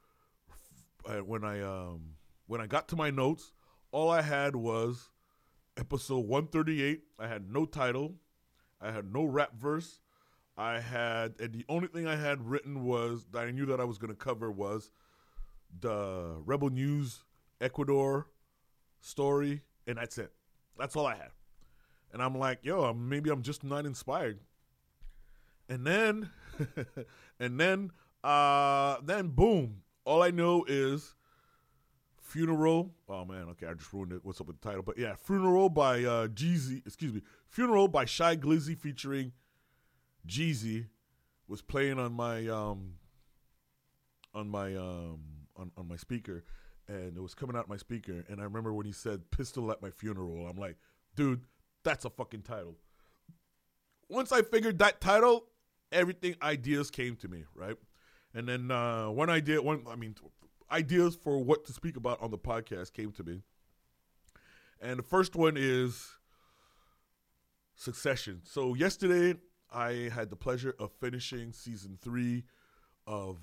I got to my notes, all I had was episode 138. I had no title. I had no rap verse. And the only thing I had written was that I knew that I was going to cover was the Rebel News Ecuador story, and that's it. That's all I had. And I'm like, maybe I'm just not inspired. And then, then boom. All I know is Funeral. Oh man, okay, I just ruined it. What's up with the title? But yeah, Funeral by Jeezy. Funeral by Shy Glizzy featuring Jeezy was playing on my speaker, and it was coming out my speaker. And I remember when he said "Pistol at my funeral," I'm like, dude, that's a fucking title. Once I figured that title, ideas came to me, right? And then ideas for what to speak about on the podcast came to me. And the first one is Succession. So yesterday, I had the pleasure of finishing season three of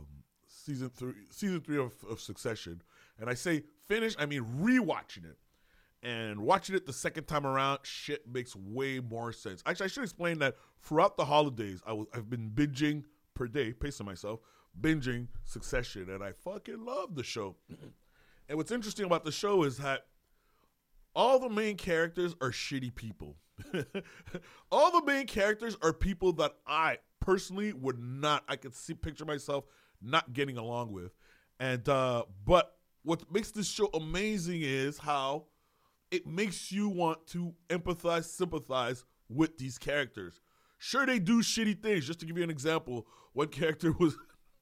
Succession. And I say finish, I mean rewatching it. And watching it the second time around, shit makes way more sense. Actually, I should explain that throughout the holidays, I've been binging per day, pacing myself, binging Succession, and I fucking love the show. And what's interesting about the show is that all the main characters are shitty people. All the main characters are people that I personally I could picture myself not getting along with. And but what makes this show amazing is how it makes you want to empathize, sympathize with these characters. Sure, they do shitty things. Just to give you an example, one character was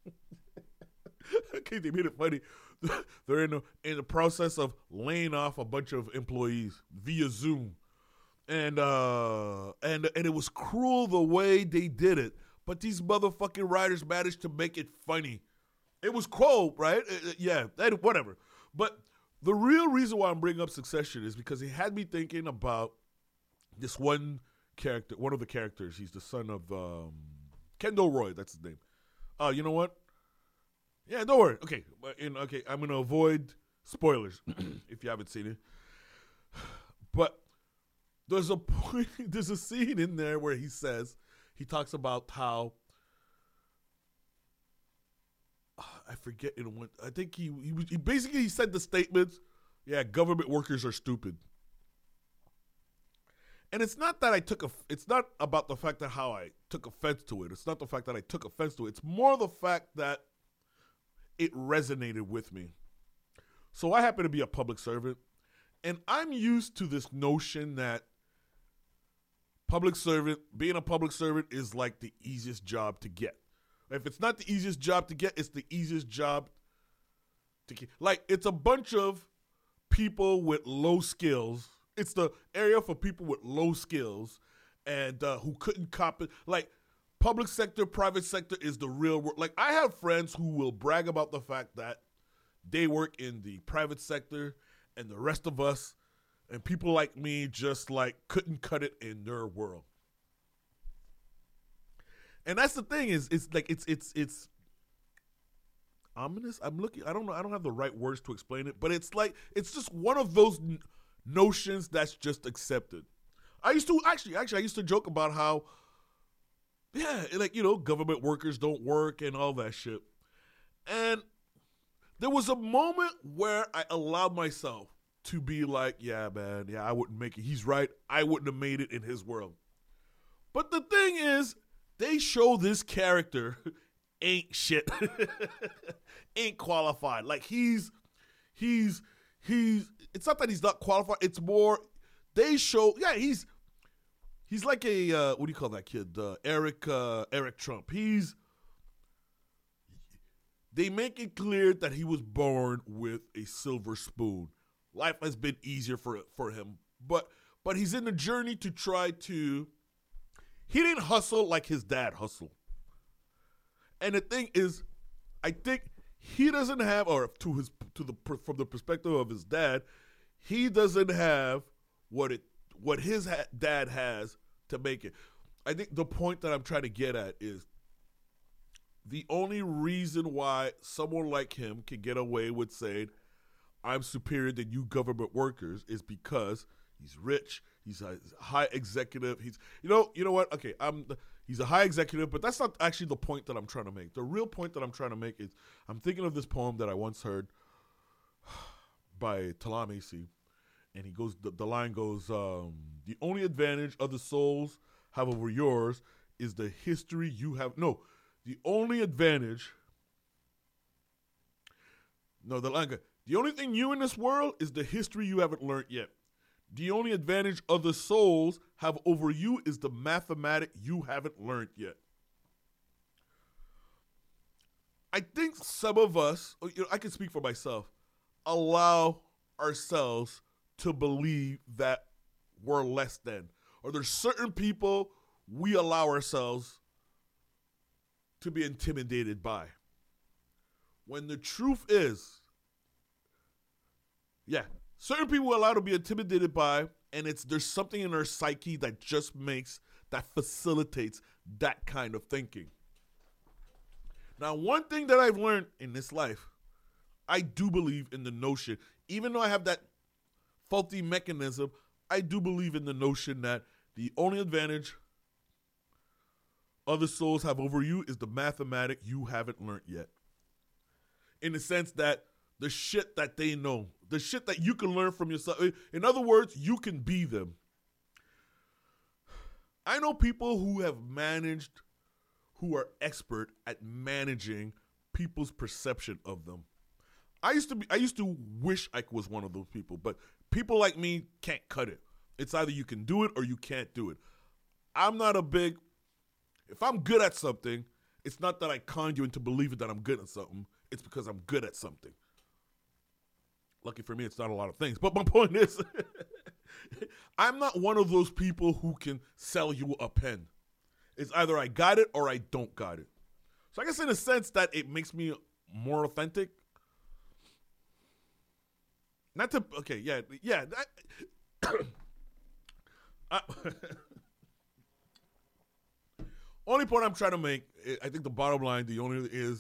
okay, they made it funny. They're in the process of laying off a bunch of employees via Zoom. And it was cruel the way they did it. But these motherfucking writers managed to make it funny. It was cruel, right? Yeah, whatever. But the real reason why I'm bringing up Succession is because it had me thinking about this one character, one of the characters. He's the son of Kendall Roy, that's his name. You know what? Yeah, don't worry. Okay, I'm going to avoid spoilers if you haven't seen it. But there's a scene in there where he talks about how, I forget, I think he basically said the statements, yeah, government workers are stupid. And it's not that it's not about the fact that how I took offense to it. It's not the fact that I took offense to it. It's more the fact that it resonated with me. So I happen to be a public servant, and I'm used to this notion that being a public servant is like the easiest job to get. If it's not the easiest job to get, it's the easiest job to get. Like, it's a bunch of people with low skills. It's the area for people with low skills and who couldn't cop it. Like, public sector, private sector is the real world. Like, I have friends who will brag about the fact that they work in the private sector, and the rest of us and people like me just like couldn't cut it in their world. And that's the thing is, it's ominous. I don't have the right words to explain it, but it's like, it's just one of those notions that's just accepted. I used to joke about how, yeah, like, government workers don't work and all that shit. And there was a moment where I allowed myself to be like, yeah, man, yeah, I wouldn't make it. He's right. I wouldn't have made it in his world. But the thing is, they show this character ain't shit. Ain't qualified. Like, he's it's not that he's not qualified. It's more, they show, yeah, he's like a, what do you call that kid? Eric Trump. They make it clear that he was born with a silver spoon. Life has been easier for him, but he's in the journey to try to. He didn't hustle like his dad hustled, and the thing is, I think he doesn't have, or from the perspective of his dad, he doesn't have what his dad has to make it. I think the point that I'm trying to get at is the only reason why someone like him can get away with saying, I'm superior than you government workers, is because he's rich. He's a high executive. He's, you know what? Okay, he's a high executive, but that's not actually the point that I'm trying to make. The real point that I'm trying to make is, I'm thinking of this poem that I once heard by Talam-Acey, and he goes, the line goes, the only advantage other souls have over yours is the history you have. No, the only advantage. No, the line goes, the only thing new in this world is the history you haven't learned yet. The only advantage other souls have over you is the mathematics you haven't learned yet. I think some of us, I can speak for myself, allow ourselves to believe that we're less than. Or there's certain people we allow ourselves to be intimidated by. When the truth is, yeah, certain people are allowed to be intimidated by, And there's something in her psyche that facilitates that kind of thinking. Now, one thing that I've learned in this life, I do believe in the notion, even though I have that faulty mechanism, I do believe in the notion that the only advantage other souls have over you is the mathematic you haven't learned yet. In the sense that the shit that they know, the shit that you can learn from yourself. In other words, you can be them. I know people who have managed, who are expert at managing people's perception of them. I used to wish I was one of those people, but people like me can't cut it. It's either you can do it or you can't do it. If I'm good at something, it's not that I con you into believing that I'm good at something. It's because I'm good at something. Lucky for me, it's not a lot of things. But my point is, I'm not one of those people who can sell you a pen. It's either I got it or I don't got it. So I guess in a sense that it makes me more authentic. Only point I'm trying to make, I think the bottom line, is,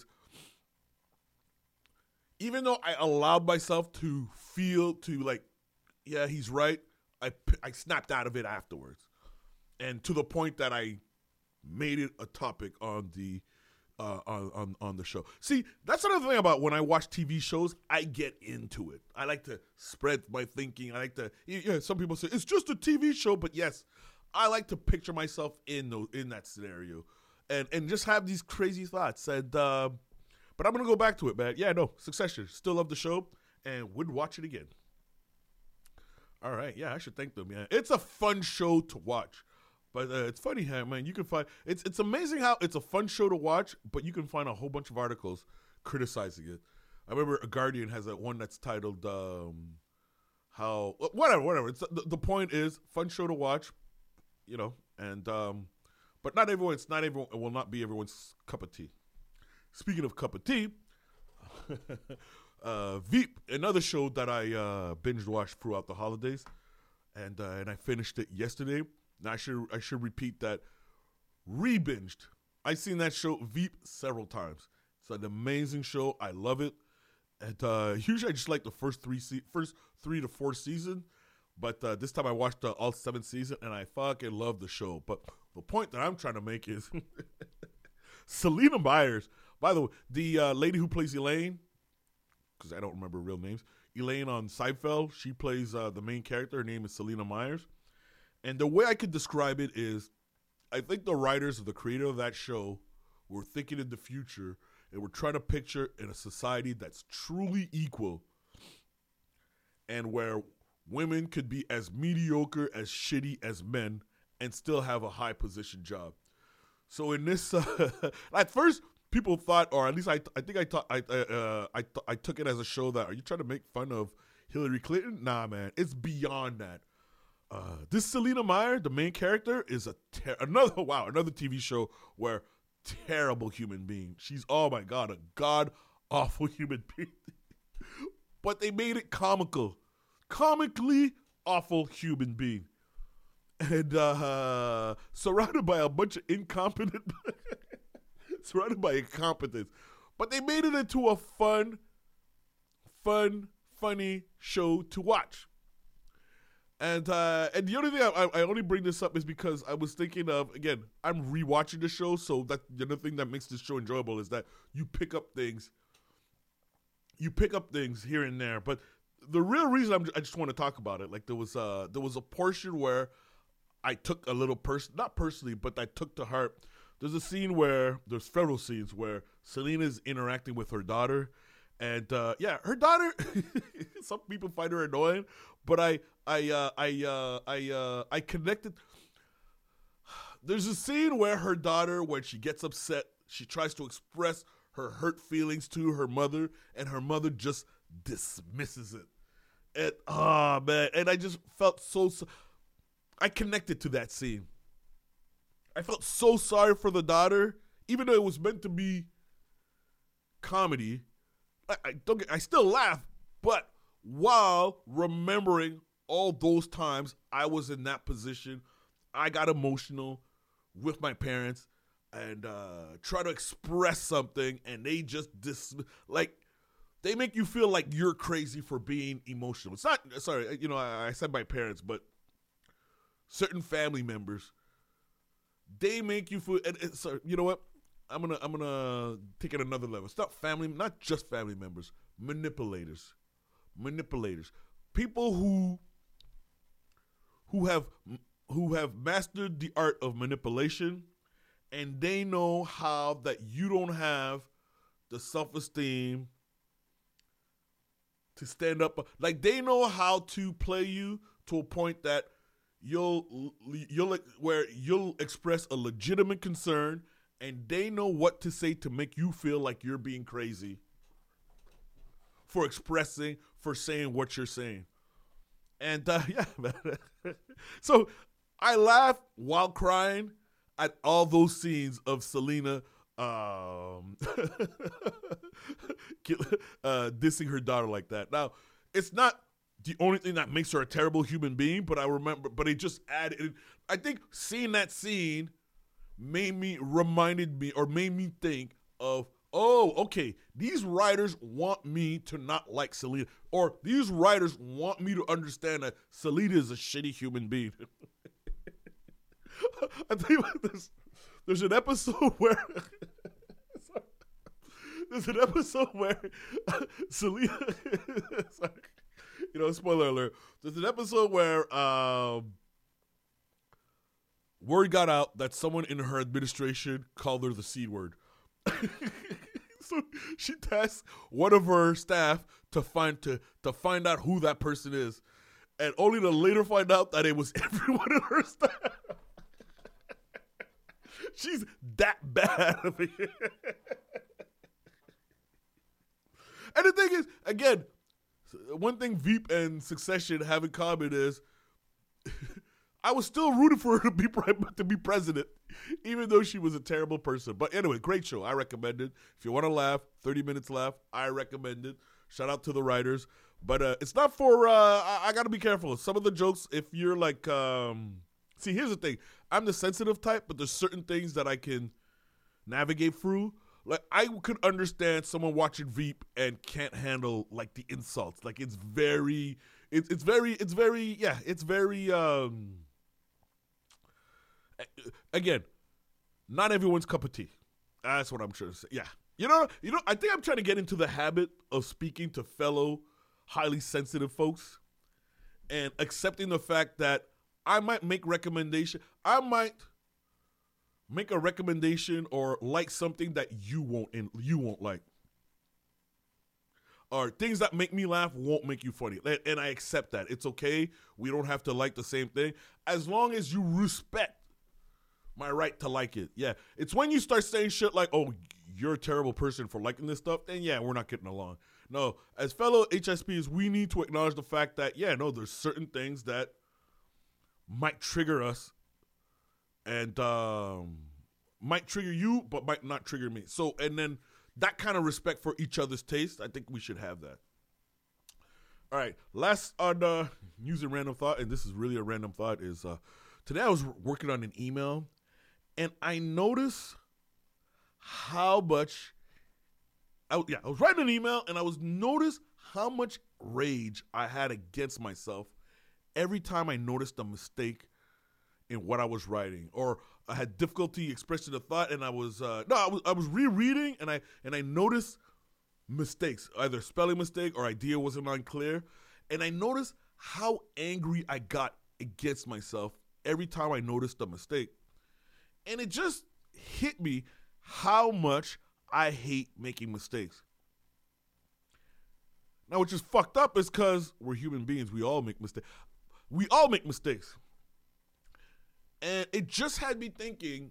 even though I allowed myself to feel yeah, he's right, I snapped out of it afterwards. And to the point that I made it a topic on the show. See, that's another thing about when I watch TV shows, I get into it. I like to spread my thinking. I like to, some people say, it's just a TV show, but yes, I like to picture myself in that scenario and just have these crazy thoughts. And but I'm going to go back to it, man. Yeah, no, Succession. Still love the show and would watch it again. All right. Yeah, I should thank them, man. It's a fun show to watch. But it's funny how, man, you can find... It's amazing how it's a fun show to watch, but you can find a whole bunch of articles criticizing it. I remember a Guardian has that one that's titled, whatever. It's, the point is, fun show to watch, and... but it will not be everyone's cup of tea. Speaking of cup of tea, Veep, another show that I binged watched throughout the holidays, and I finished it yesterday. Now I should repeat that. Re-binged. I've seen that show Veep several times. It's an amazing show. I love it. And usually I just like the first 3 to 4 seasons, but this time I watched all 7 seasons, and I fucking love the show. But the point that I'm trying to make is Selena Myers. By the way, the lady who plays Elaine, because I don't remember real names, Elaine on Seinfeld, she plays the main character. Her name is Selena Myers. And the way I could describe it is, I think the writers or the creator of that show were thinking in the future and were trying to picture in a society that's truly equal and where women could be as mediocre, as shitty as men and still have a high position job. So in this, at first people thought, or at least I took it as a show that, are you trying to make fun of Hillary Clinton? Nah, man, it's beyond that. This Selena Meyer, the main character, is another TV show where terrible human being. She's, oh my God, a god-awful human being. But they made it comical. Comically awful human being. And surrounded by a bunch of incompetence. But they made it into a fun, funny show to watch. And the only thing I only bring this up is because I was thinking of, again, I'm rewatching the show, so that the other thing that makes this show enjoyable is that you pick up things here and there. But the real reason I just want to talk about it, like there was a portion where I took a little not personally, but I took to heart. There's several scenes where Selena's interacting with her daughter. And her daughter, some people find her annoying, but I connected. There's a scene where her daughter, when she gets upset, she tries to express her hurt feelings to her mother, and her mother just dismisses it. And man, and I just felt I connected to that scene. I felt so sorry for the daughter, even though it was meant to be comedy. I still laugh, but while remembering all those times I was in that position, I got emotional with my parents and try to express something, and they just they make you feel like you're crazy for being emotional. It's not, sorry, I said my parents, but certain family members, they make you feel. So you know what? I'm gonna take it another level. It's not family, not just family members. Manipulators, people who have mastered the art of manipulation, and they know how that you don't have the self-esteem to stand up. Like, they know how to play you to a point that you'll express a legitimate concern, and they know what to say to make you feel like you're being crazy for saying what you're saying. And yeah, man. So I laugh while crying at all those scenes of Selena dissing her daughter like that. Now, it's not the only thing that makes her a terrible human being, but it just added. I think seeing that scene made me think of, oh, okay, these writers want me to not like Selena, or these writers want me to understand that Selena is a shitty human being. I think there's an episode where Selena, sorry, spoiler alert. There's an episode where word got out that someone in her administration called her the C word. So she tasks one of her staff to find out who that person is, and only to later find out that it was everyone in her staff. She's that bad. And the thing is, again, one thing Veep and Succession have in common is I was still rooting for her to be president, even though she was a terrible person. But anyway, great show. I recommend it. If you want to laugh, 30 minutes laugh, I recommend it. Shout out to the writers. But it's not for, I got to be careful. Some of the jokes, if you're like, see, here's the thing. I'm the sensitive type, but there's certain things that I can navigate through. Like, I could understand someone watching Veep and can't handle, like, the insults. Like, it's very, again, not everyone's cup of tea. That's what I'm trying to say. Yeah. You know, I think I'm trying to get into the habit of speaking to fellow highly sensitive folks and accepting the fact that I might make a recommendation or like something that you won't like. Or things that make me laugh won't make you funny. And I accept that. It's okay. We don't have to like the same thing. As long as you respect my right to like it. Yeah. It's when you start saying shit like, oh, you're a terrible person for liking this stuff, then yeah, we're not getting along. No, as fellow HSPs, we need to acknowledge the fact that, yeah, no, there's certain things that might trigger us and might trigger you, but might not trigger me. So, and then that kind of respect for each other's taste, I think we should have that. All right, last on using random thought, and this is really a random thought, is today I was working on an email, and I noticed how much, I was writing an email, and I noticed how much rage I had against myself every time I noticed a mistake in what I was writing, or I had difficulty expressing a thought, and I was rereading, and I noticed mistakes, either spelling mistake or idea wasn't unclear, and I noticed how angry I got against myself every time I noticed a mistake, and it just hit me how much I hate making mistakes. Now, which is fucked up is because we're human beings. We all make mistakes. And it just had me thinking,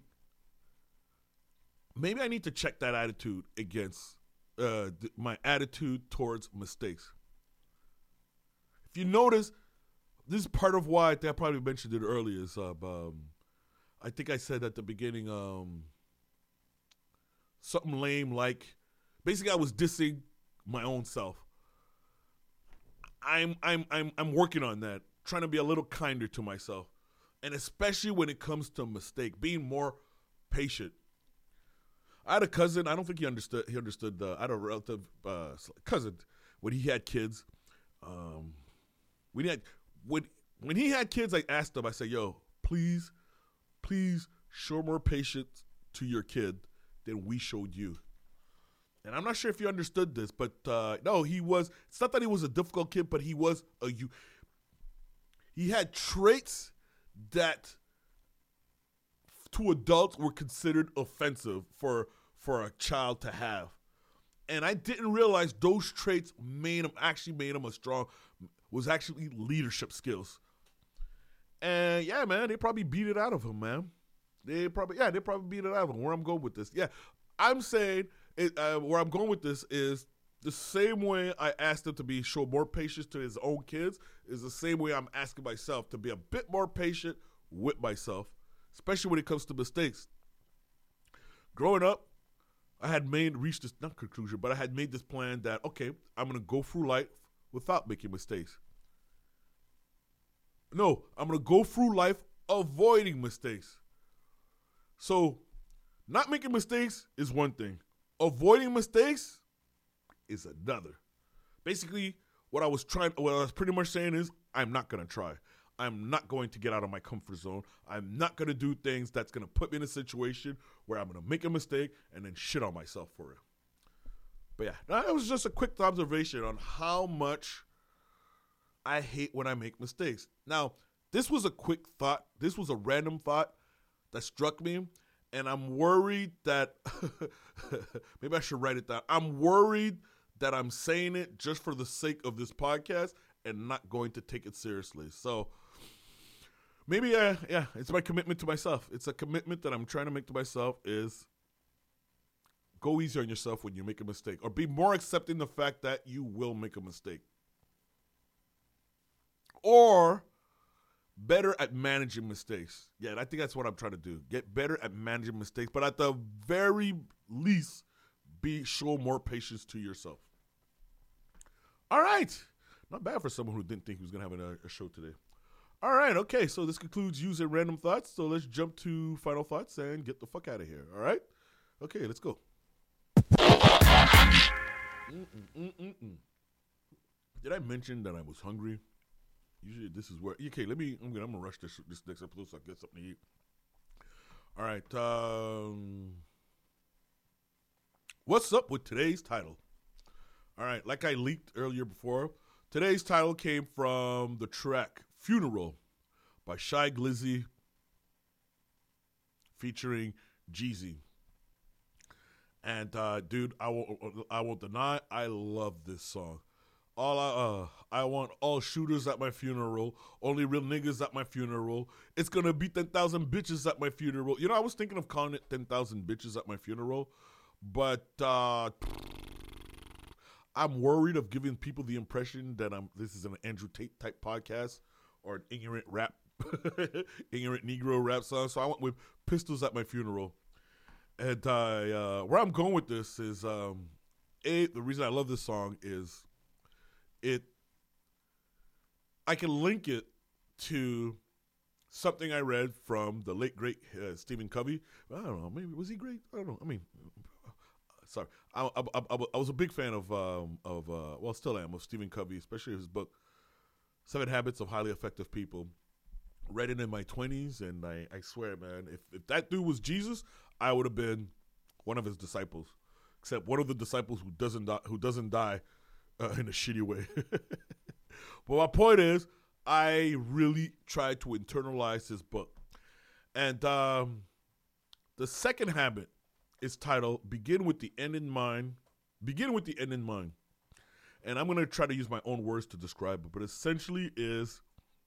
maybe I need to check that attitude against my attitude towards mistakes. If you notice, this is part of why I think I probably mentioned it earlier. Is I think I said at the beginning something lame like, basically I was dissing my own self. I'm working on that, trying to be a little kinder to myself. And especially when it comes to mistake, being more patient. I had a cousin, I don't think he understood, I had a relative cousin, when he had kids, when he had kids, I asked him, I said, yo, please show more patience to your kid than we showed you. And I'm not sure if you understood this, but no, it's not that he was a difficult kid, but he had traits that to adults were considered offensive for a child to have. And I didn't realize those traits made him a strong, was actually leadership skills. And yeah, man, they probably beat it out of him, man. They probably beat it out of him. Where I'm going with this. Yeah, I'm saying where I'm going with this is the same way I asked him to show more patience to his own kids is the same way I'm asking myself to be a bit more patient with myself, especially when it comes to mistakes. Growing up, I had reached this, not conclusion, but I had made this plan that, okay, I'm going to go through life without making mistakes. No, I'm going to go through life avoiding mistakes. So, not making mistakes is one thing. Avoiding mistakes is another. Basically, what I was pretty much saying is, I'm not going to try. I'm not going to get out of my comfort zone. I'm not going to do things that's going to put me in a situation where I'm going to make a mistake and then shit on myself for it. But yeah, that was just a quick observation on how much I hate when I make mistakes. Now, this was a quick thought. This was a random thought that struck me, and I'm worried that maybe I should write it down. I'm worried that I'm saying it just for the sake of this podcast and not going to take it seriously. So maybe, it's my commitment to myself. It's a commitment that I'm trying to make to myself is go easy on yourself when you make a mistake, or be more accepting the fact that you will make a mistake. Or better at managing mistakes. Yeah, and I think that's what I'm trying to do. Get better at managing mistakes, but at the very least, show more patience to yourself. All right. Not bad for someone who didn't think he was going to have a show today. All right, okay, so this concludes Using Random Thoughts. So let's jump to final thoughts and get the fuck out of here, all right? Okay, let's go. Did I mention that I was hungry? Usually this is where... Okay, I'm going to rush this next episode so I get something to eat. All right, what's up with today's title? All right, like I leaked earlier before, today's title came from the track Funeral by Shy Glizzy featuring Jeezy. And dude, I won't deny, I love this song. I want all shooters at my funeral, only real niggas at my funeral. It's gonna be 10,000 bitches at my funeral. You know, I was thinking of calling it 10,000 bitches at my funeral, but I'm worried of giving people the impression that this is an Andrew Tate type podcast or an ignorant Negro rap song. So I went with Pistols at My Funeral. And where I'm going with this is, the reason I love this song is I can link it to something I read from the late, great Stephen Covey. I don't know, maybe, was he great? I don't know. I mean, sorry. I was a big fan of still am, of Stephen Covey, especially his book, 7 Habits of Highly Effective People. Read it in my 20s, and I swear, man, if that dude was Jesus, I would have been one of his disciples. Except one of the disciples who doesn't die in a shitty way. But my point is, I really tried to internalize his book. And the second habit is titled Begin with the End in Mind. Begin with the End in Mind. And I'm going to try to use my own words to describe it, but essentially is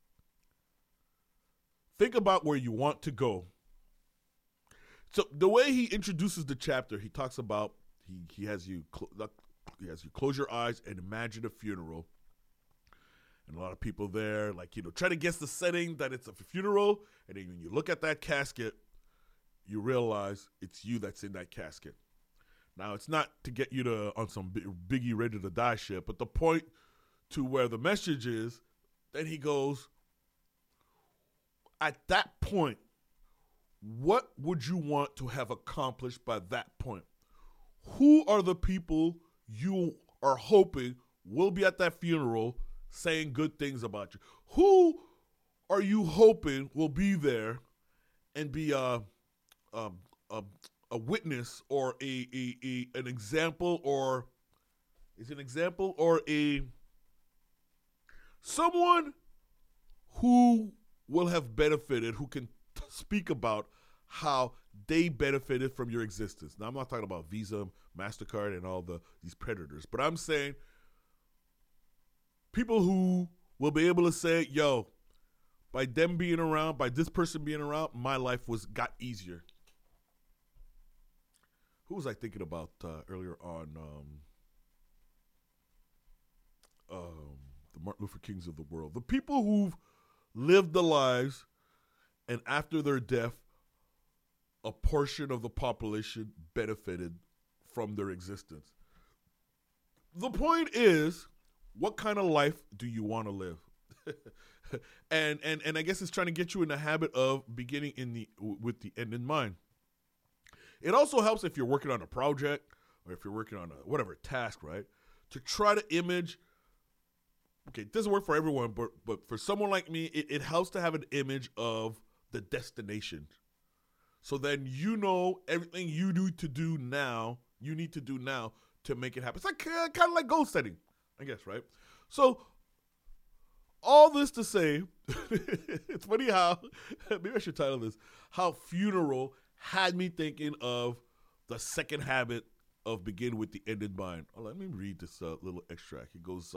think about where you want to go. So the way he introduces the chapter, he talks about he has you close your eyes and imagine a funeral. And a lot of people there, try to guess the setting that it's a funeral. And then when you look at that casket, you realize it's you that's in that casket. Now, it's not to get you on some Biggie Ready to Die shit, but the point to where the message is, then he goes, at that point, what would you want to have accomplished by that point? Who are the people you are hoping will be at that funeral saying good things about you? Who are you hoping will be there and be a witness or an example, or is it an example or someone who will have benefited, who can speak about how they benefited from your existence? Now, I'm not talking about Visa, MasterCard, and all these predators, but I'm saying people who will be able to say, yo, by them being around, by this person being around, my life got easier. Who was I thinking about earlier on? The Martin Luther Kings of the world. The people who've lived the lives, and after their death, a portion of the population benefited from their existence. The point is, what kind of life do you want to live? and I guess it's trying to get you in the habit of beginning with the end in mind. It also helps if you're working on a project or if you're working on whatever task, right? To try to image. Okay, it doesn't work for everyone, but for someone like me, it helps to have an image of the destination. So then you know everything you need to do now to make it happen. It's like kind of like goal setting, I guess, right? So all this to say, it's funny how, maybe I should title this, how funeral had me thinking of the second habit of begin with the end in mind. Oh, let me read this little extract. It goes,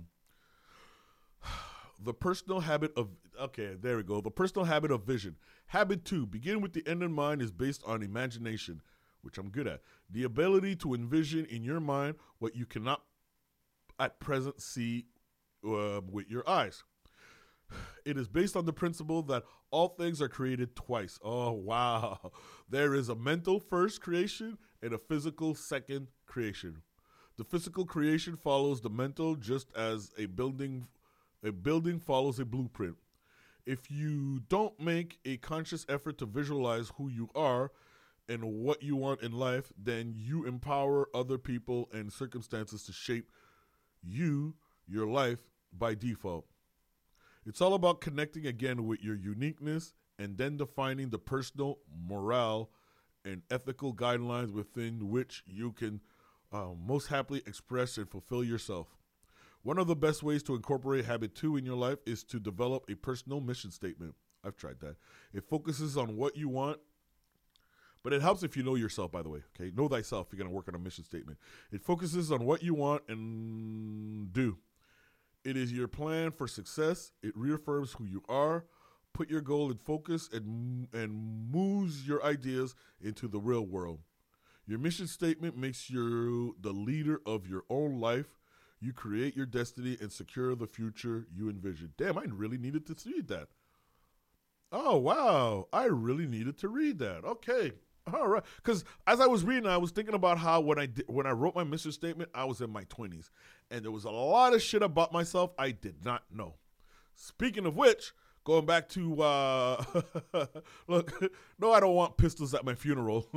the personal habit of, okay, there we go. The personal habit of vision. Habit 2, begin with the end in mind, is based on imagination, which I'm good at. The ability to envision in your mind what you cannot at present see with your eyes. It is based on the principle that all things are created twice. Oh, wow. There is a mental first creation and a physical second creation. The physical creation follows the mental, just as a building follows a blueprint. If you don't make a conscious effort to visualize who you are and what you want in life, then you empower other people and circumstances to shape your life by default. It's all about connecting again with your uniqueness and then defining the personal morale and ethical guidelines within which you can most happily express and fulfill yourself. One of the best ways to incorporate habit 2 in your life is to develop a personal mission statement. I've tried that. It focuses on what you want, but it helps if you know yourself, by the way. Okay, know thyself if you're going to work on a mission statement. It focuses on what you want and do. It is your plan for success. It reaffirms who you are. Put your goal in focus and moves your ideas into the real world. Your mission statement makes you the leader of your own life. You create your destiny and secure the future you envision. Damn, I really needed to read that. Oh, wow. I really needed to read that. Okay. All right. Because as I was reading, I was thinking about how when I wrote my mission statement, I was in my 20s. And there was a lot of shit about myself I did not know. Speaking of which, going back to, look, no, I don't want pistols at my funeral.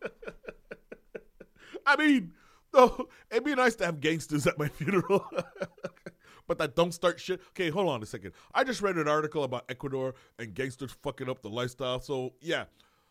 I mean, no, it'd be nice to have gangsters at my funeral. But that don't start shit. Okay, hold on a second. I just read an article about Ecuador and gangsters fucking up the lifestyle. So, yeah.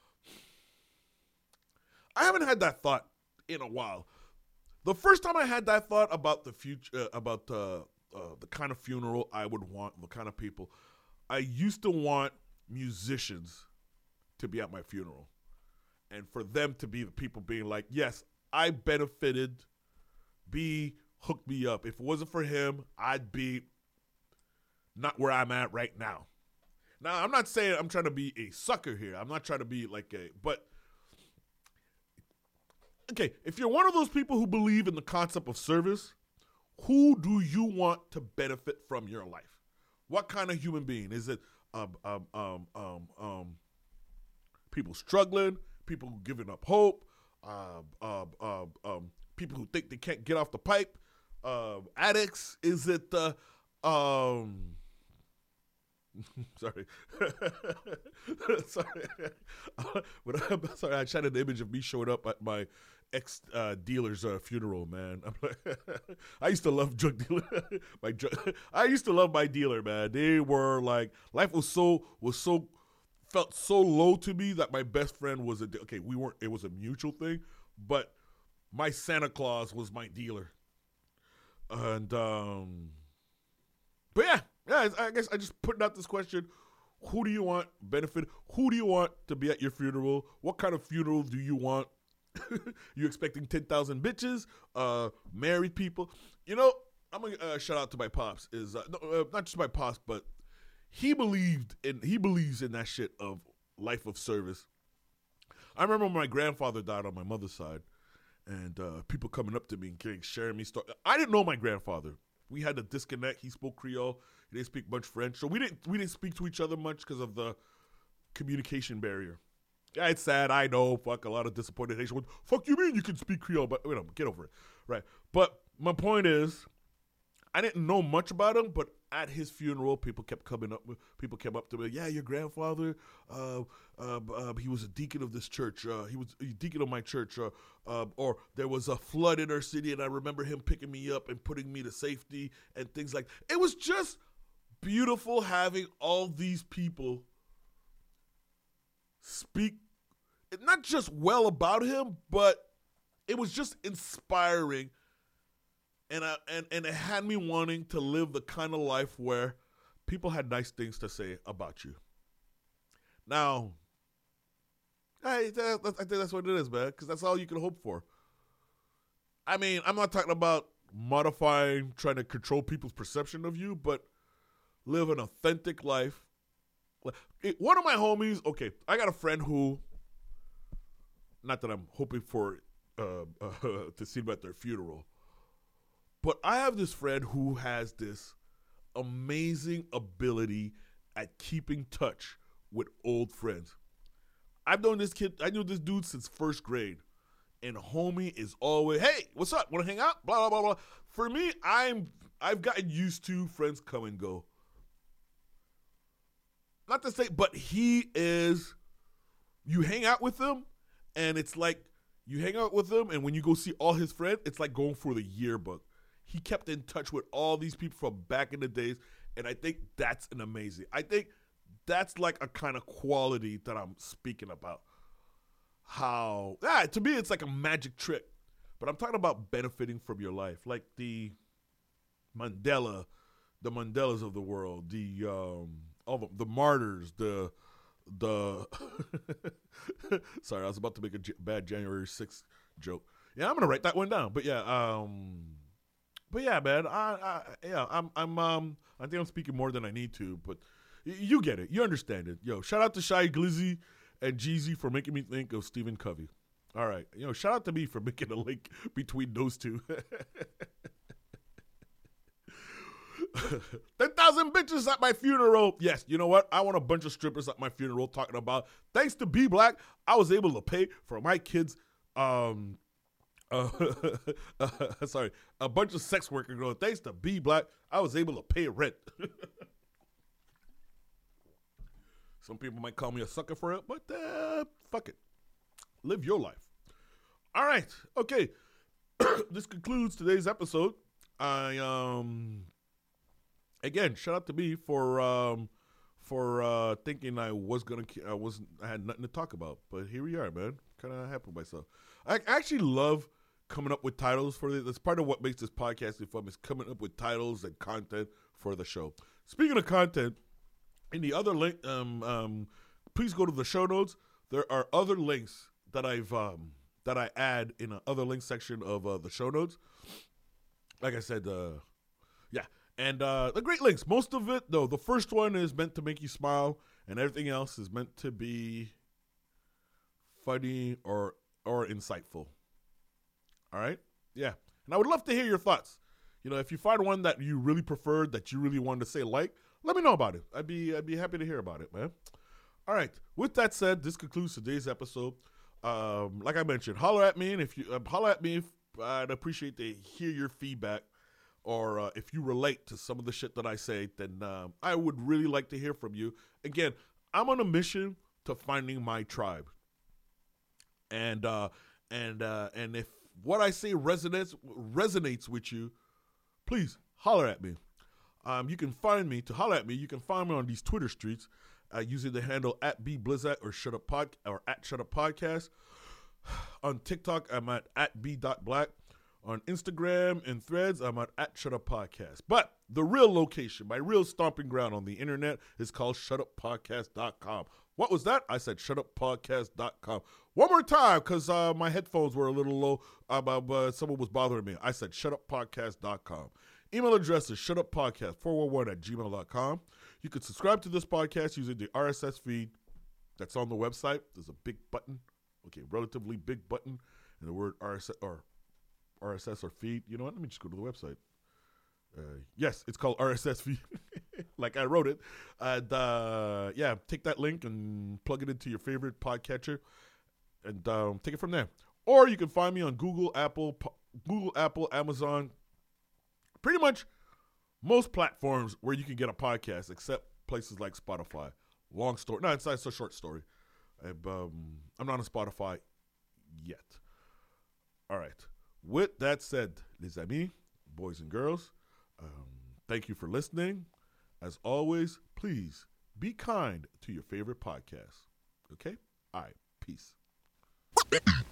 I haven't had that thought in a while. The first time I had that thought about the future, about the kind of funeral I would want, the kind of people, I used to want musicians to be at my funeral. And for them to be the people being like, yes, I benefited, B hooked me up. If it wasn't for him, I'd be not where I'm at right now. Now, I'm not saying I'm trying to be a sucker here. I'm not trying to be like but okay, if you're one of those people who believe in the concept of service, who do you want to benefit from your life? What kind of human being? Is it people struggling, people giving up hope, people who think they can't get off the pipe, addicts? Is it Sorry. Sorry. Sorry, I shot an image of me showing up at my ex dealer's funeral, man. I'm like, I used to love drug dealer. I used to love my dealer, man. They were like, life felt so low to me that my best friend was it was a mutual thing, but my Santa Claus was my dealer. And but yeah, I guess I just putting out this question: who do you want benefit? Who do you want to be at your funeral? What kind of funeral do you want? You expecting 10,000 bitches? Married people? You know, I'm gonna shout out to my pops. Not just my pops, but he believes in that shit of life of service. I remember when my grandfather died on my mother's side, and people coming up to me and sharing me stories. I didn't know my grandfather. We had a disconnect. He spoke Creole. He didn't speak much French, so we didn't speak to each other much because of the communication barrier. Yeah, it's sad. I know. Fuck, a lot of disappointed Haitians. Fuck you mean you can speak Creole, but get over it, right? But my point is, I didn't know much about him, but at his funeral, people came up to me. Yeah, your grandfather, he was a deacon of this church. He was a deacon of my church. Or there was a flood in our city, and I remember him picking me up and putting me to safety and things like. It was just beautiful having all these people speak, not just well about him, but it was just inspiring. And it had me wanting to live the kind of life where people had nice things to say about you. Now, I think that's what it is, man, because that's all you can hope for. I mean, I'm not talking about modifying, trying to control people's perception of you, but live an authentic life. One of my homies, I got a friend who, not that I'm hoping for to see them at their funeral, but I have this friend who has this amazing ability at keeping touch with old friends. I knew this dude since first grade. And homie is always, hey, what's up? Want to hang out? Blah, blah, blah, blah. For me, I've gotten used to friends come and go. Not to say, but he is, you hang out with him, and it's like, you hang out with him, and when you go see all his friends, it's like going for the yearbook. He kept in touch with all these people from back in the days, and I think that's I think that's like a kind of quality that I'm speaking about. To me, it's like a magic trick, but I'm talking about benefiting from your life, like the Mandelas of the world, all the martyrs, the sorry, I was about to make a bad January 6th joke. Yeah, I'm gonna write that one down. But yeah, man, I think I'm speaking more than I need to, but you get it, you understand it. Yo, shout out to Shy Glizzy and Jeezy for making me think of Stephen Covey. All right, shout out to me for making a link between those two. 10,000 bitches at my funeral. Yes, you know what? I want a bunch of strippers at my funeral talking about, thanks to Be Black, I was able to pay for my kids' sorry, a bunch of sex worker girls. Thanks to Be Black, I was able to pay rent. Some people might call me a sucker for it, but fuck it. Live your life. All right. Okay. This concludes today's episode. Again, shout out to me for thinking I had nothing to talk about, but here we are, man. Kind of happy with myself. I actually love coming up with titles for this. That's part of what makes this podcast fun, is coming up with titles and content for the show. Speaking of content, in the other link, please go to the show notes. There are other links that I add in the other link section of the show notes. Like I said, yeah. And the great links, most of it, though, the first one is meant to make you smile, and everything else is meant to be funny or insightful. All right? Yeah. And I would love to hear your thoughts. If you find one that you really preferred, that you really wanted to say let me know about it. I'd be happy to hear about it, man. All right. With that said, this concludes today's episode. Like I mentioned, holler at me, and if you holler at me, I'd appreciate to hear your feedback or if you relate to some of the shit that I say, then I would really like to hear from you. Again, I'm on a mission to finding my tribe. And if what I say resonates with you, please holler at me. You can find me You can find me on these Twitter streets using the handle @bblizzak or Shut Up Podcast. On TikTok, I'm at @b.black. On Instagram and Threads, I'm at Shut Up Podcast. But the real location, my real stomping ground on the internet is called shutuppodcast.com. What was that? I said shutuppodcast.com. One more time, because my headphones were a little low. Someone was bothering me. I said shutuppodcast.com. Email address is shutuppodcast411@gmail.com. You can subscribe to this podcast using the RSS feed that's on the website. There's a big button, relatively big button, and the word RSS or feed. You know what? Let me just go to the website. Yes, it's called RSS feed, like I wrote it. And take that link and plug it into your favorite podcatcher, and take it from there. Or you can find me on Google, Apple, Amazon, pretty much most platforms where you can get a podcast, except places like Spotify. Long story. No, it's a short story. I'm not on Spotify yet. All right. With that said, les amis, boys and girls, thank you for listening. As always, please be kind to your favorite podcast. Okay? All right. Peace.